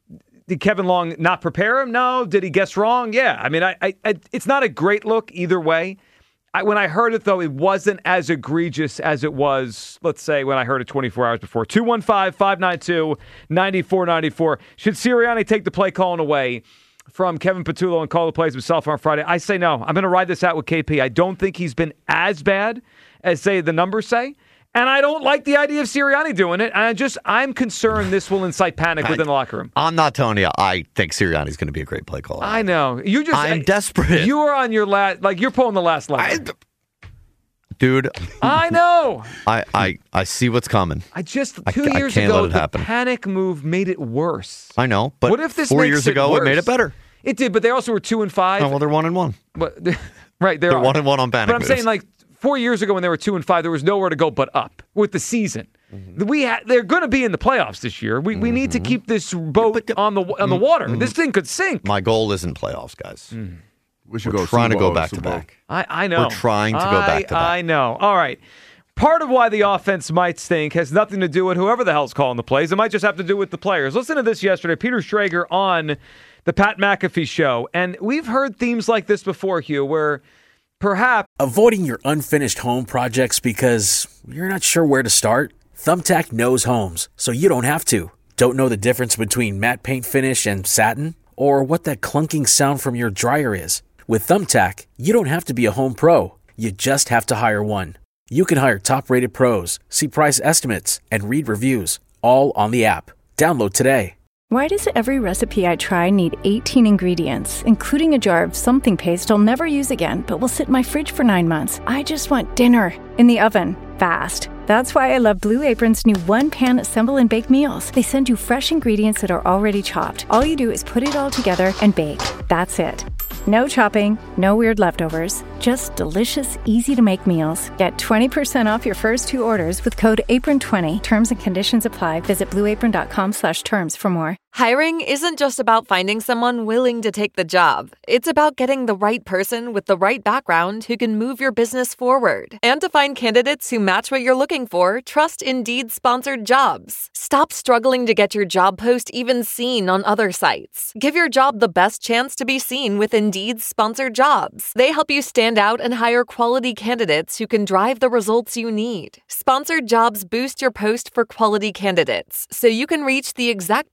did Kevin Long not prepare him? No. Did he guess wrong? Yeah. I mean, I, I, I it's not a great look either way. I, when I heard it, though, it wasn't as egregious as it was, let's say, when I heard it twenty-four hours before. two one five, five nine two, nine four nine four. Should Sirianni take the play calling away from Kevin Patullo and call the plays himself on Friday? I say no. I'm going to ride this out with K P. I don't think he's been as bad as, say, the numbers say. And I don't like the idea of Sirianni doing it. I just, I'm concerned this will incite panic within the locker room. I'm not telling you I think Sirianni's going to be a great play caller. I know. You just, I'm I, desperate. You are on your last, like you're pulling the last lever. I, dude. I know. I, I, I see what's coming. I just, I, two I years can't ago, let it the happen. panic move made it worse. I know, but what if this four makes years it ago worse? it made it better. It did, but they also were two and five. Oh, well, they're one and one. But, right, they're, they're one and one on panic But I'm moves. saying, like, four years ago when they were two and five, there was nowhere to go but up with the season. Mm-hmm. We ha- they're going to be in the playoffs this year. We mm-hmm. we need to keep this boat but, on the on the water. Mm-hmm. This thing could sink. My goal isn't playoffs, guys. Mm. We should We're go trying to go Bowl, back Super to Bowl. back. I, I know. We're trying to go I, back to back. I know. All right. Part of why the offense might stink has nothing to do with whoever the hell's calling the plays. It might just have to do with the players. Listen to this yesterday. Peter Schrager on the Pat McAfee show. And we've heard themes like this before, Hugh, where perhaps avoiding your unfinished home projects because you're not sure where to start. Thumbtack knows homes, so you don't have to. Don't know the difference between matte paint finish and satin? Or what that clunking sound from your dryer is? With Thumbtack, you don't have to be a home pro. You just have to hire one. You can hire top-rated pros, see price estimates, and read reviews, all on the app. Download today. Why does every recipe I try need eighteen ingredients, including a jar of something paste I'll never use again, but will sit in my fridge for nine months? I just want dinner in the oven, fast. That's why I love Blue Apron's new one-pan assemble and bake meals. They send you fresh ingredients that are already chopped. All you do is put it all together and bake. That's it. No chopping, no weird leftovers, just delicious, easy-to-make meals. Get twenty percent off your first two orders with code apron twenty. Terms and conditions apply. Visit blueapron.com slash terms for more. Hiring isn't just about finding someone willing to take the job. It's about getting the right person with the right background who can move your business forward. And to find candidates who match what you're looking for, trust Indeed sponsored jobs. Stop struggling to get your job post even seen on other sites. Give your job the best chance to be seen with Indeed sponsored jobs. They help you stand out and hire quality candidates who can drive the results you need. Sponsored jobs boost your post for quality candidates, so you can reach the exact people you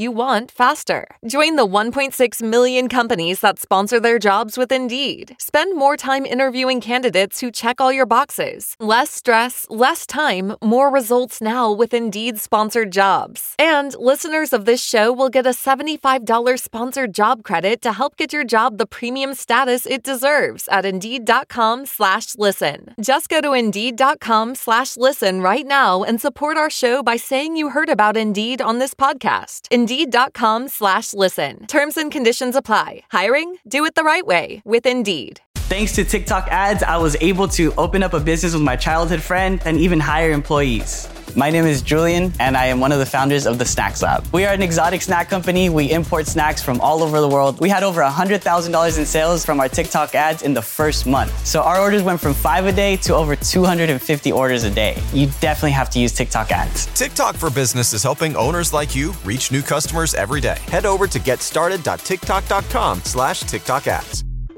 you want faster. Join the one point six million companies that sponsor their jobs with Indeed. Spend more time interviewing candidates who check all your boxes. Less stress, less time, more results now with Indeed sponsored jobs. And listeners of this show will get a seventy-five dollars sponsored job credit to help get your job the premium status it deserves at Indeed.com slash listen. Just go to Indeed.com slash listen right now and support our show by saying you heard about Indeed on this podcast. Indeed.com slash listen. Terms and conditions apply. Hiring? Do it the right way with Indeed. Thanks to TikTok ads, I was able to open up a business with my childhood friend and even hire employees. My name is Julian, and I am one of the founders of the Snacks Lab. We are an exotic snack company. We import snacks from all over the world. We had over one hundred thousand dollars in sales from our TikTok ads in the first month. So our orders went from five a day to over two hundred fifty orders a day. You definitely have to use TikTok ads. TikTok for Business is helping owners like you reach new customers every day. Head over to getstarted.tiktok.com slash TikTok ads.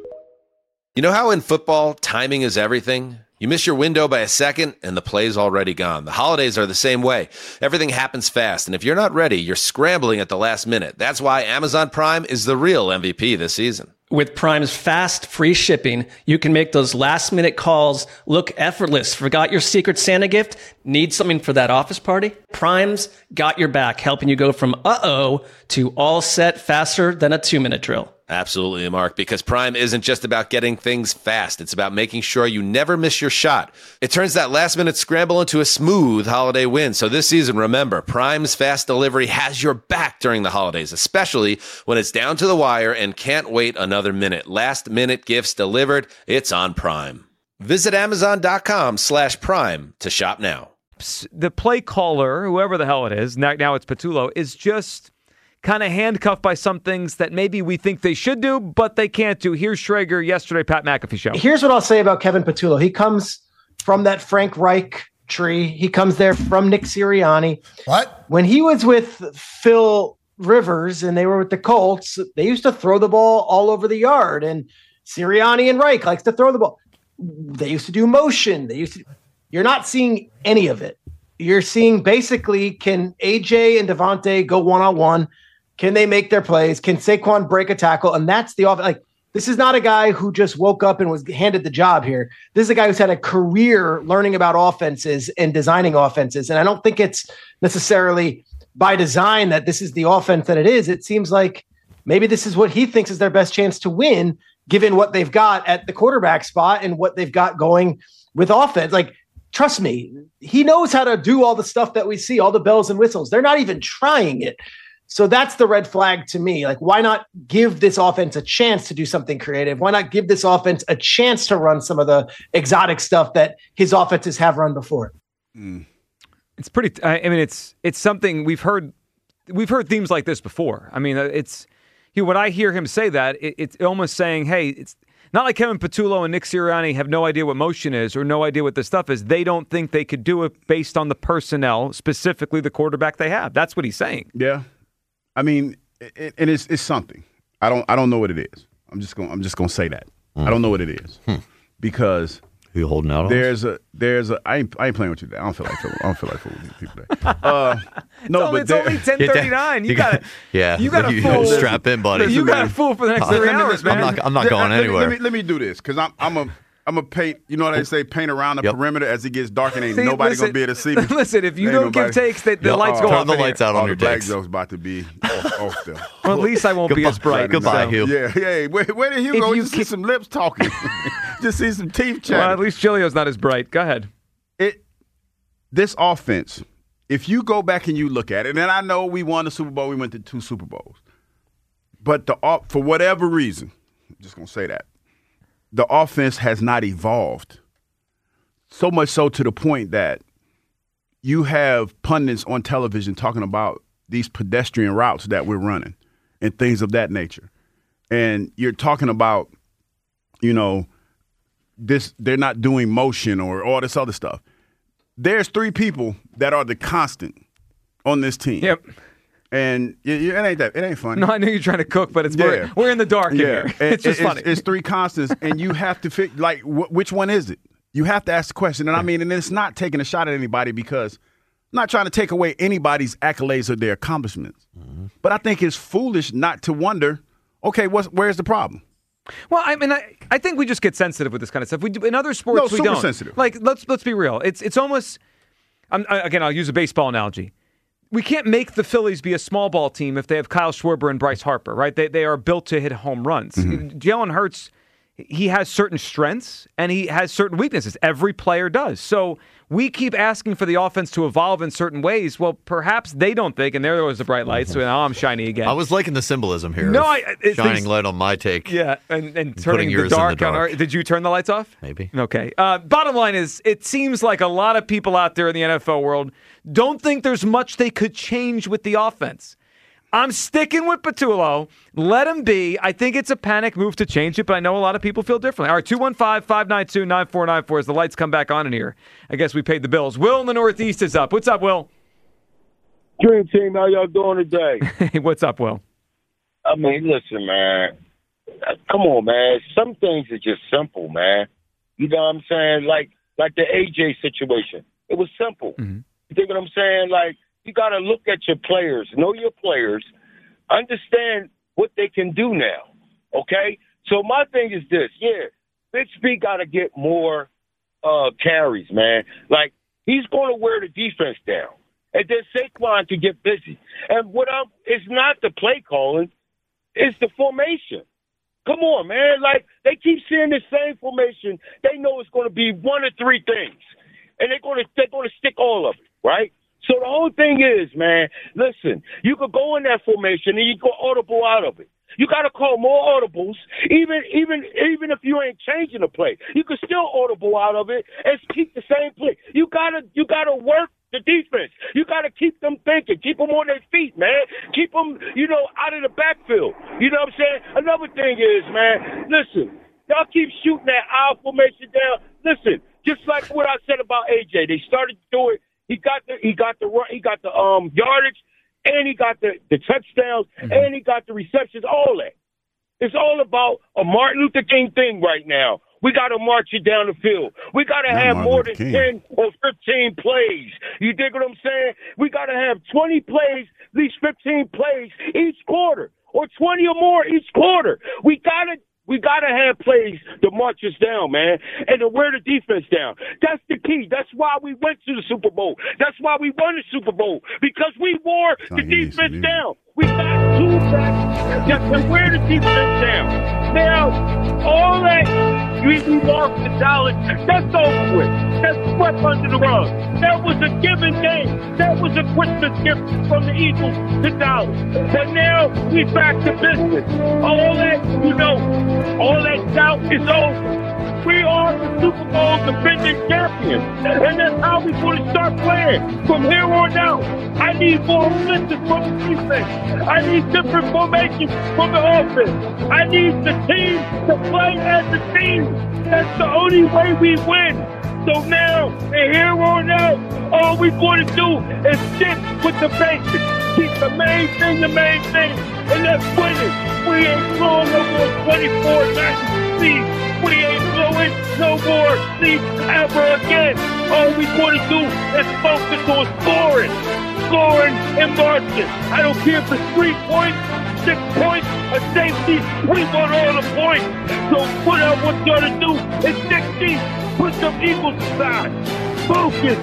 You know how in football, timing is everything? You miss your window by a second, and the play's already gone. The holidays are the same way. Everything happens fast, and if you're not ready, you're scrambling at the last minute. That's why Amazon Prime is the real M V P this season. With Prime's fast, free shipping, you can make those last-minute calls look effortless. Forgot your Secret Santa gift? Need something for that office party? Prime's got your back, helping you go from uh-oh to all set faster than a two-minute drill. Absolutely, Mark, because Prime isn't just about getting things fast. It's about making sure you never miss your shot. It turns that last-minute scramble into a smooth holiday win. So this season, remember, Prime's fast delivery has your back during the holidays, especially when it's down to the wire and can't wait another minute. Last-minute gifts delivered. It's on Prime. Visit Amazon.com slash Prime to shop now. The play caller, whoever the hell it is, now, now it's Patullo, is just kind of handcuffed by some things that maybe we think they should do, but they can't do. Here's Schrager yesterday, Pat McAfee show. Here's what I'll say about Kevin Patullo. He comes from that Frank Reich tree. He comes there from Nick Sirianni. What? When he was with Phil Rivers and they were with the Colts, they used to throw the ball all over the yard. And Sirianni and Reich likes to throw the ball. They used to do motion. They used to. You're not seeing any of it. You're seeing basically, can A J and Devontae go one-on-one? Can they make their plays? Can Saquon break a tackle? And that's the offense. Like, this is not a guy who just woke up and was handed the job here. This is a guy who's had a career learning about offenses and designing offenses. And I don't think it's necessarily by design that this is the offense that it is. It seems like maybe this is what he thinks is their best chance to win, given what they've got at the quarterback spot and what they've got going with offense. Like, trust me, he knows how to do all the stuff that we see, all the bells and whistles. They're not even trying it. So that's the red flag to me. Like, why not give this offense a chance to do something creative? Why not give this offense a chance to run some of the exotic stuff that his offenses have run before? Mm. It's pretty. I mean, it's it's something we've heard. We've heard themes like this before. I mean, it's he. When I hear him say that, it, it's almost saying, "Hey, it's not like Kevin Patullo and Nick Sirianni have no idea what motion is or no idea what this stuff is. They don't think they could do it based on the personnel, specifically the quarterback they have." That's what he's saying. Yeah. I mean, it, and it's it's something. I don't I don't know what it is. I'm just going I'm just going to say that. Mm. I don't know what it is hmm. because Who you holding out on? There's a there's a I ain't, I ain't playing with you today. I don't feel like I don't feel like fooling people today. Uh, no, it's only, but it's only ten thirty-nine. You, you got to yeah. You got to you fool. Strap in, buddy. You got to fool for the next three hours, man. I'm not I'm not going let anywhere. Me, let me let me do this because I'm I'm a. I'm a paint, you know what they say, paint around the yep. perimeter as it gets dark and ain't see, nobody listen, gonna be able to see me. Listen, if you don't nobody. give takes, they, the yep. lights go Turn off. Turn the lights here. out on oh, your the black takes. joke's about to be off, off still. Well, at least I won't Goodbye. be as bright. Goodbye, so. Hugh. Yeah, hey, where, where did Hugh if go? You Just keep... see some lips talking. Just see some teeth chatting. Well, at least Chilio's not as bright. Go ahead. It This offense, if you go back and you look at it, and I know we won the Super Bowl, we went to two Super Bowls, but the for whatever reason, I'm just going to say that, the offense has not evolved. So much so to the point that you have pundits on television talking about these pedestrian routes that we're running and things of that nature. And you're talking about, you know, this they're not doing motion or all this other stuff. There's three people that are the constant on this team. Yep. And it, it ain't that. It ain't funny. No, I knew you're trying to cook, but it's yeah. we're, we're in the dark yeah. here. It's just it's, funny. It's three constants, and you have to fit, like, wh- which one is it? You have to ask the question. And I mean, and it's not taking a shot at anybody because not trying to take away anybody's accolades or their accomplishments. Mm-hmm. But I think it's foolish not to wonder, okay, what's, where's the problem? Well, I mean, I, I think we just get sensitive with this kind of stuff. We do, in other sports, no, we super don't. sensitive. Like, let's let's be real. It's it's almost. I'm, I, again, I'll use a baseball analogy. We can't make the Phillies be a small ball team if they have Kyle Schwarber and Bryce Harper, right? They they are built to hit home runs. Mm-hmm. Jalen Hurts, he has certain strengths and he has certain weaknesses. Every player does. So we keep asking for the offense to evolve in certain ways. Well, perhaps they don't think, and there was the bright light, so now I'm shiny again. I was liking the symbolism here. No, I, it, shining things, light on my take. Yeah, and, and turning the dark, the dark on our. Did you turn the lights off? Maybe. Okay. Uh, bottom line is, it seems like a lot of people out there in the N F L world don't think there's much they could change with the offense. I'm sticking with Patullo. Let him be. I think it's a panic move to change it, but I know a lot of people feel differently. All right, two one five, five nine two, nine four nine four as the lights come back on in here. I guess we paid the bills. Will in the Northeast is up. What's up, Will? Dream Team, how y'all doing today? Hey, what's up, Will? I mean, listen, man. Come on, man. Some things are just simple, man. You know what I'm saying? Like like the A J situation. It was simple. Mm-hmm. You think what I'm saying? Like, you got to look at your players, know your players, understand what they can do now, okay? So my thing is this, yeah, Bixby got to get more uh, carries, man. Like, he's going to wear the defense down, and then Saquon can get busy. And what I'm, it's not the play calling, it's the formation. Come on, man. Like, they keep seeing the same formation. They know it's going to be one of three things, and they're going to they're going to stick all of it, right? So the whole thing is, man, listen, you could go in that formation and you go audible out of it. You got to call more audibles, even even even if you ain't changing the play. You can still audible out of it and keep the same play. You gotta you gotta work the defense. You gotta keep them thinking, keep them on their feet, man. Keep them, you know, out of the backfield. You know what I'm saying? Another thing is, man, listen, y'all keep shooting that I formation down. Listen, just like what I said about A J, they started to do it. He got the he got the he got the um yardage, and he got the, the touchdowns, mm-hmm. and he got the receptions. All that. It's all about a Martin Luther King thing right now. We got to march it down the field. We got to have more than King. ten or fifteen plays. You dig what I'm saying? We got to have twenty plays, at least fifteen plays each quarter, or twenty or more each quarter. We got to. We got to have plays to march us down, man, and to wear the defense down. That's the key. That's why we went to the Super Bowl. That's why we won the Super Bowl, because we wore the defense easy, down. We got two backs that can wear the defense down. Now, all that we lost the dollars, that's over with. That's swept under the rug. That was a given game. That was a Christmas gift from the Eagles to Dallas. But now we back to business. All that, you know, all that doubt is over. We are the Super Bowl defending champions. And that's how we're going to start playing from here on out. I need more offensive from the defense. I need different formations from the offense. I need the team to play as a team. That's the only way we win. So now, and here on out, all we're going to do is stick with the basics. Keep the main thing the main thing, and that's winning. We ain't blowing no more twenty-four nineteen seeds. We ain't blowing no more seeds ever again. All we're going to do is focus on scoring. Scoring and marching. I don't care if it's three points, six points, a safety. We want all the points. So what I want y'all to do is dig deep. Put some Eagles aside. Focus.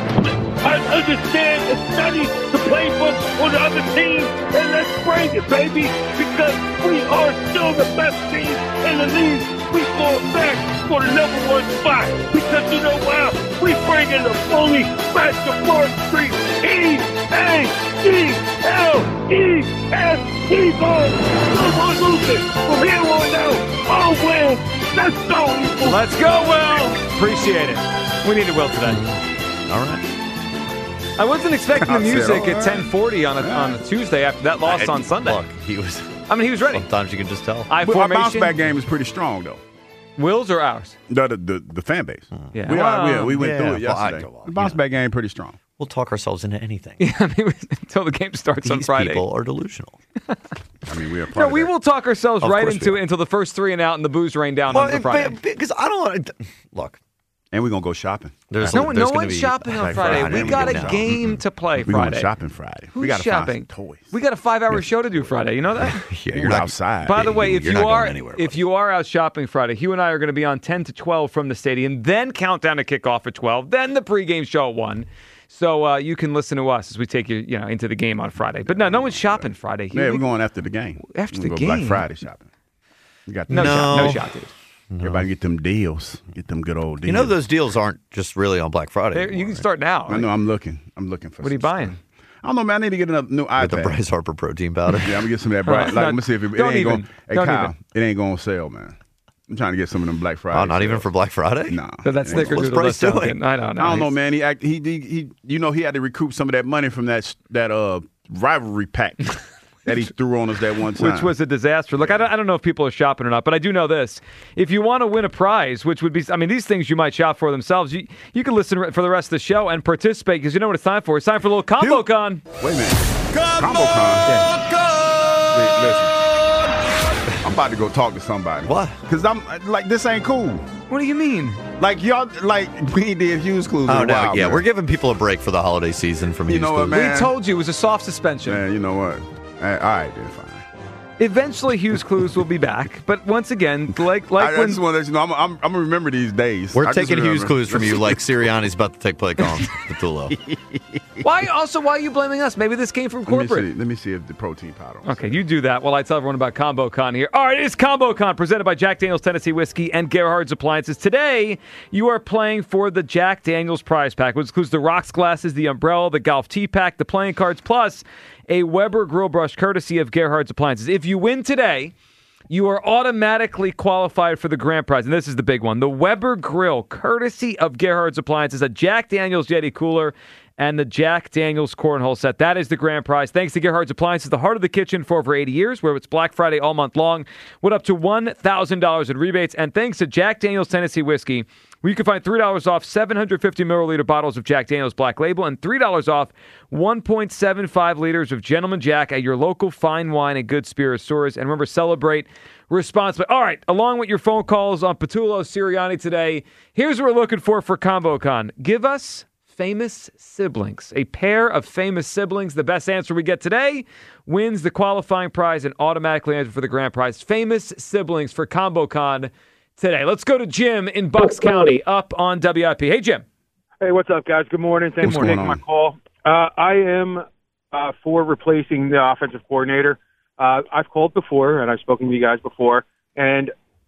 I understand and study the playbook on the other team, and let's bring it, baby, because we are still the best team in the league. We going back for the number one spot, because you know why? We bringing the fully back to Fourth Street. E A E L E S Eagles. No more losing. From here on out, all win. Let's go, Eagles. Let's go, Will. Appreciate it. We needed Will today. All right. I wasn't expecting the music at ten forty on a, on a Tuesday after that loss on Sunday. Look, he was. I mean, he was ready. Sometimes you can just tell. I Our bounce back game is pretty strong, though. Will's or ours? The the, the, the fan base. Yeah, we, are, well, we, we went yeah, through it well, yesterday. I, the bounce yeah. back game pretty strong. We'll talk ourselves into anything. Yeah, I mean, until the game starts These on Friday. people are delusional. I mean, we are. Part no, of we that. will talk ourselves Of right course into we it until the first three and out and the booze rain down well, on the Friday. Because I don't want to look. And we're going to go shopping. There's, no, no one's shopping on Friday. Friday. We got a game to play Friday. We're going shopping Friday. Who's we got to shopping? Find some toys. We got a five-hour show to do Friday. You know that? yeah, you're not, outside. By the way, you, if you're you not are going anywhere, if you are out shopping Friday, Hugh and I are going to be on ten to twelve from the stadium, then countdown to kickoff at twelve, then the pregame show at one. So uh, you can listen to us as we take you, you know, into the game on Friday. But no, no one's shopping Friday. Yeah, we're going after the game. After the go game, Black Friday shopping. You got no, no shot, no shot, dude. No. Everybody get them deals. Get them good old deals. You know those deals aren't just really on Black Friday. Anymore, you can start now. I know. I'm looking. I'm looking for. What are you buying? Stuff. I don't know, man. I need to get a new iPad. With the Bryce Harper protein powder. Yeah, I'm gonna get some of that. Bryce. Like, no, let me see if it, it don't ain't even, going. Hey, don't Kyle, even. it ain't going on sale, man. I'm trying to get some of them Black Friday. Oh, not sales. even for Black Friday? No. So that snickerdoodle What's Bryce doing? I don't know. I don't know, man. He, act, he he he. You know, he had to recoup some of that money from that that uh rivalry pack. That he threw on us that one time. Which was a disaster. Look, I don't, I don't know if people are shopping or not, but I do know this. If you want to win a prize, which would be, I mean, these things you might shop for themselves, you, you can listen for the rest of the show and participate because you know what it's time for. It's time for a little Combo Con. Wait a minute. Combo Con? Yeah. Wait, listen. I'm about to go talk to somebody. What? Because I'm, like, this ain't cool. What do you mean? Like, y'all, like, we did Hughes Clues. Oh, no, while, yeah. man. We're giving people a break for the holiday season from You Hughes know what, Clues. man? We told you it was a soft suspension. Man, you know what? All right, then, fine. Eventually, Hughes Clues will be back, but once again, like like I, when I just want to let you know, I'm, I'm, I'm gonna remember these days. We're I just taking Hughes remember. Clues from you like Sirianni's about to take play on Patullo. why also why are you blaming us? Maybe this came from corporate. Let me see, let me see if the protein powder. Okay, you do that while I tell everyone about Combo Con here. All right, it's Combo Con presented by Jack Daniel's Tennessee Whiskey and Gerhard's Appliances. Today, you are playing for the Jack Daniel's prize pack, which includes the rocks glasses, the umbrella, the golf tee pack, the playing cards, plus a Weber grill brush courtesy of Gerhard's Appliances. If you win today, you are automatically qualified for the grand prize, and this is the big one. The Weber grill courtesy of Gerhard's Appliances, a Jack Daniel's Yeti cooler, and the Jack Daniel's cornhole set. That is the grand prize. Thanks to Gerhard's Appliances, the heart of the kitchen for over eighty years, where it's Black Friday all month long with up to one thousand dollars in rebates. And thanks to Jack Daniel's Tennessee Whiskey, where you can find three dollars off seven hundred fifty milliliter bottles of Jack Daniel's Black Label and three dollars off one point seven five liters of Gentleman Jack at your local fine wine and good spirit stores. And remember, celebrate responsibly. All right, along with your phone calls on Patullo Sirianni today, here's what we're looking for for Combo Con. Give us famous siblings. A pair of famous siblings. The best answer we get today wins the qualifying prize and automatically enter for the grand prize. Famous siblings for Combo Con today. Let's go to Jim in Bucks County up on W I P. Hey, Jim. Hey, what's up, guys? Good morning. Thanks What's for going taking on? my call. Uh, I am uh, for replacing the offensive coordinator. Uh, I've called before, and I've spoken to you guys before, and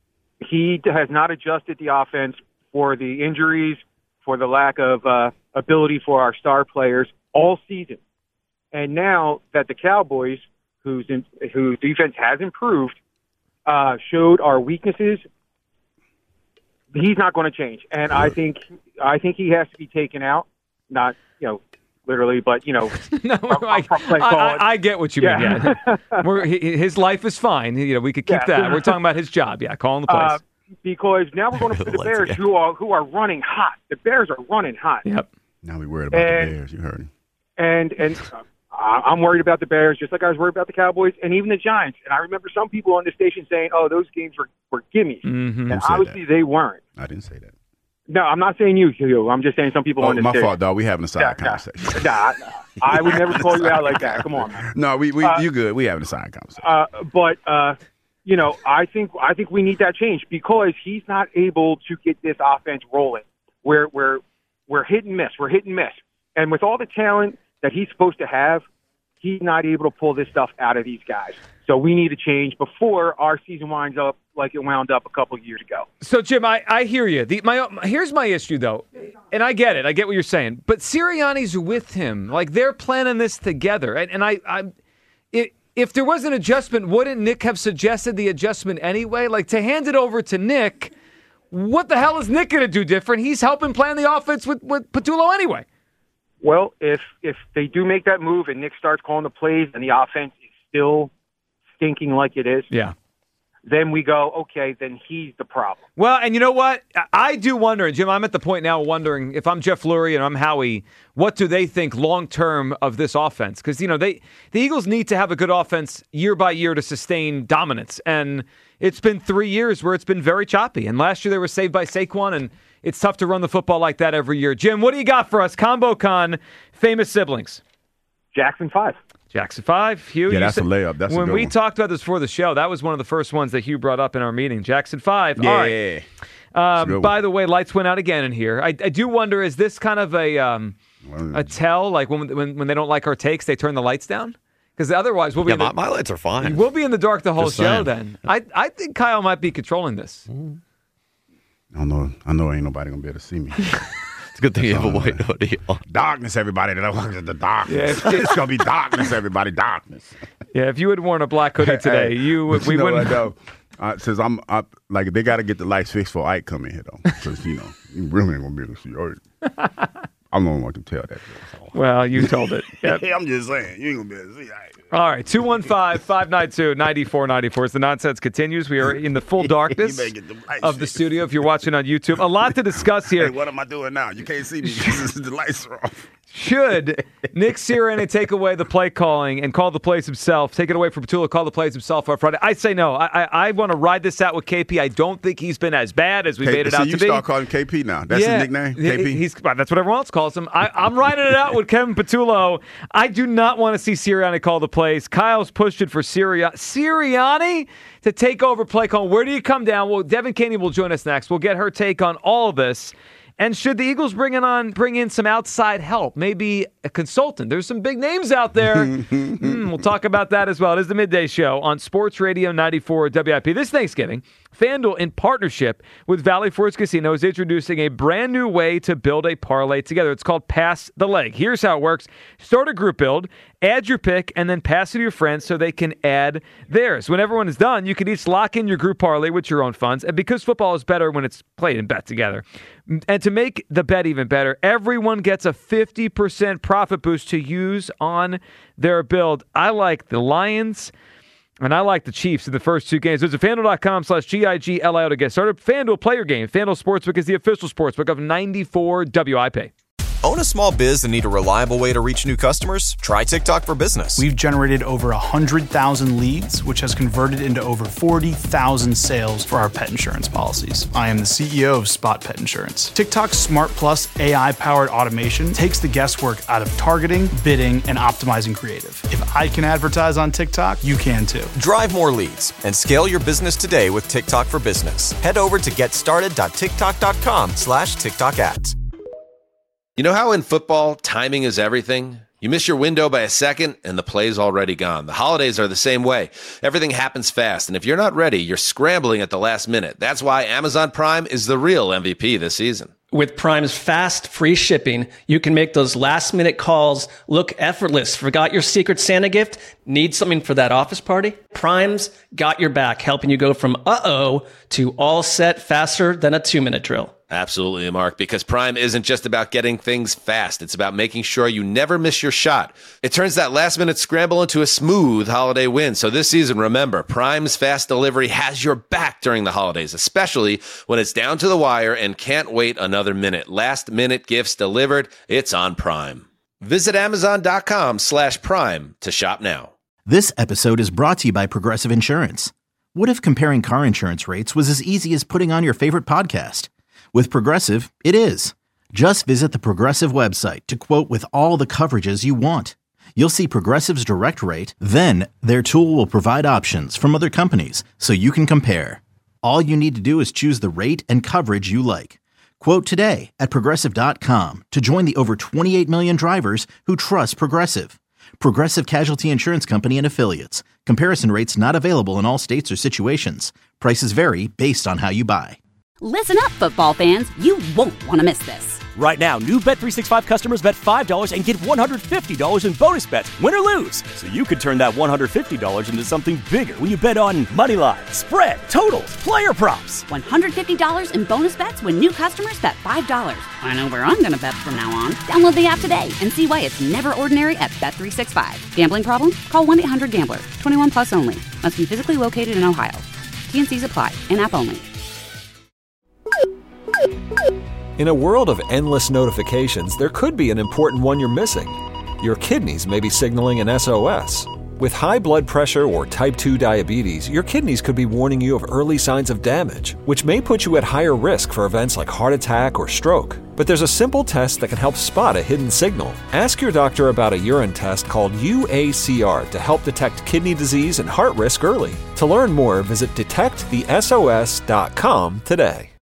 he has not adjusted the offense for the injuries, for the lack of uh, ability for our star players all season. And now that the Cowboys, whose in, whose defense has improved, uh, showed our weaknesses, he's not going to change. And I think I think he has to be taken out. Not you know literally, but you know. no, from, I, from play I, calling. I, I get what you Yeah. mean. Yeah. We're, he, his life is fine. You know, we could keep Yeah. that. We're talking about his job. Yeah, calling the plays. Uh, because now we're going to play the Bears, who are who are running hot. The Bears are running hot. Yep. Now we worried about And- the Bears. You heard him. And and uh, I'm worried about the Bears, just like I was worried about the Cowboys and even the Giants. And I remember some people on the station saying, "Oh, those games were were gimmies," Mm-hmm. and Who said obviously they weren't. I didn't say that. No, I'm not saying you, Hugh. I'm just saying some people Oh, on the my station. fault, dog. We having a side Nah, nah. conversation. Nah, nah. I would never call you out like that. Come on, man. No, we, we Uh, you good. We having a side conversation. Uh, but uh, you know, I think I think we need that change because he's not able to get this offense rolling. We're we're we're hit and miss. We're hit and miss. And with all the talent that he's supposed to have, he's not able to pull this stuff out of these guys. So we need to change before our season winds up like it wound up a couple years ago. So, Jim, I, I hear you. The, my Here's my issue, though, and I get it. I get what you're saying. But Sirianni's with him. Like, they're planning this together. And, and I, I it, if there was an adjustment, wouldn't Nick have suggested the adjustment anyway? Like, to hand it over to Nick, what the hell is Nick going to do different? He's helping plan the offense with, with Patullo anyway. Well, if if they do make that move and Nick starts calling the plays and the offense is still stinking like it is, Yeah. then we go, okay, then he's the problem. Well, and you know what? I do wonder, and Jim, I'm at the point now wondering if I'm Jeff Lurie and I'm Howie, what do they think long-term of this offense? Because, you know, they the Eagles need to have a good offense year by year to sustain dominance. And it's been three years where it's been very choppy. And last year they were saved by Saquon, and it's tough to run the football like that every year. Jim, what do you got for us? Combo Con, famous siblings. Jackson five. Jackson five. Hugh, Yeah, that's said, a layup. That's a when good we one. talked about this before the show, that was one of the first ones that Hugh brought up in our meeting. Jackson five. Yeah. All right. Um, by the way, lights went out again in here. I, I do wonder, is this kind of a um, a tell? Like when, when when they don't like our takes, they turn the lights down? Because otherwise, we'll be Yeah, in the, my, my lights are fine. We'll be in the dark the whole Just show. saying. Then I I think Kyle might be controlling this. I don't know. I know ain't nobody gonna be able to see me. It's a good thing you have a white hoodie on. Darkness, everybody. That looks at the darkness. Yeah. It's gonna be darkness, everybody. Darkness. Yeah, if you had worn a black hoodie today, Hey, you but we know wouldn't. what, though? Uh, since I'm up, like they got to get the lights fixed for Ike come in here though, because you know you really ain't gonna be able to see Ike. I'm the only one to tell that. Well, you told it. Yep. I'm just saying you ain't gonna be able to see Ike. All right, two one five, five nine two, nine four nine four. As the nonsense continues, we are in the full darkness You better get the lights of the fixed. studio if you're watching on YouTube. A lot to discuss here. Hey, what am I doing now? You can't see me because the lights are off. Should Nick Sirianni take away the play calling and call the plays himself, take it away from Petula, call the plays himself on Friday? I say no. I I, I want to ride this out with K P. I don't think he's been as bad as we K- made it so out you to be. start calling K P now. That's Yeah, his nickname, he- K P? He's, well, that's what everyone else calls him. I, I'm riding it out with Kevin Petullo. I do not want to see Sirianni call the plays. Kyle's pushed it for Siria- Sirianni to take over play call. Where do you come down? Well, Devin Caney will join us next. We'll get her take on all of this. And should the Eagles bring in on bring in some outside help, maybe a consultant? There's some big names out there. mm, we'll talk about that as well. It is the Midday Show on Sports Radio ninety-four W I P. This Thanksgiving, FanDuel, in partnership with Valley Forge Casino, is introducing a brand new way to build a parlay together. It's called Pass the Leg. Here's how it works. Start a group build, add your pick, and then pass it to your friends so they can add theirs. When everyone is done, you can each lock in your group parlay with your own funds. And because football is better when it's played and bet together. And to make the bet even better, everyone gets a fifty percent profit boost to use on their build. I like the Lions, and I like the Chiefs in the first two games. Visit FanDuel.com slash G I G L I O to get started. FanDuel, play your game. FanDuel Sportsbook is the official sportsbook of ninety-four W I P. Own a small biz and need a reliable way to reach new customers? Try TikTok for Business. We've generated over one hundred thousand leads, which has converted into over forty thousand sales for our pet insurance policies. I am the C E O of Spot Pet Insurance. TikTok's Smart Plus A I-powered automation takes the guesswork out of targeting, bidding, and optimizing creative. If I can advertise on TikTok, you can too. Drive more leads and scale your business today with TikTok for Business. Head over to getstarted.tiktok.com slash TikTok ads. You know how in football, timing is everything? You miss your window by a second, and the play's already gone. The holidays are the same way. Everything happens fast, and if you're not ready, you're scrambling at the last minute. That's why Amazon Prime is the real M V P this season. With Prime's fast, free shipping, you can make those last-minute calls look effortless. Forgot your Secret Santa gift? Need something for that office party? Prime's got your back, helping you go from uh-oh to all set faster than a two-minute drill. Absolutely, Mark, because Prime isn't just about getting things fast. It's about making sure you never miss your shot. It turns that last-minute scramble into a smooth holiday win. So this season, remember, Prime's fast delivery has your back during the holidays, especially when it's down to the wire and can't wait another minute. Last-minute gifts delivered, it's on Prime. Visit Amazon.com slash Prime to shop now. This episode is brought to you by Progressive Insurance. What if comparing car insurance rates was as easy as putting on your favorite podcast? With Progressive, it is. Just visit the Progressive website to quote with all the coverages you want. You'll see Progressive's direct rate, then their tool will provide options from other companies so you can compare. All you need to do is choose the rate and coverage you like. Quote today at Progressive dot com to join the over twenty-eight million drivers who trust Progressive. Progressive Casualty Insurance Company and Affiliates. Comparison rates not available in all states or situations. Prices vary based on how you buy. Listen up, football fans. You won't want to miss this. Right now, new Bet three sixty-five customers bet five dollars and get one hundred fifty dollars in bonus bets, win or lose. So you could turn that one hundred fifty dollars into something bigger when you bet on money line, spread, totals, player props. one hundred fifty dollars in bonus bets when new customers bet five dollars. I know where I'm going to bet from now on. Download the app today and see why it's never ordinary at Bet three sixty-five. Gambling problem? Call one eight hundred gambler. twenty-one plus only. Must be physically located in Ohio. T and C's apply. In-app only. In a world of endless notifications, there could be an important one you're missing. Your kidneys may be signaling an S O S. With high blood pressure or type two diabetes, your kidneys could be warning you of early signs of damage, which may put you at higher risk for events like heart attack or stroke. But there's a simple test that can help spot a hidden signal. Ask your doctor about a urine test called U A C R to help detect kidney disease and heart risk early. To learn more, visit detect the S O S dot com today.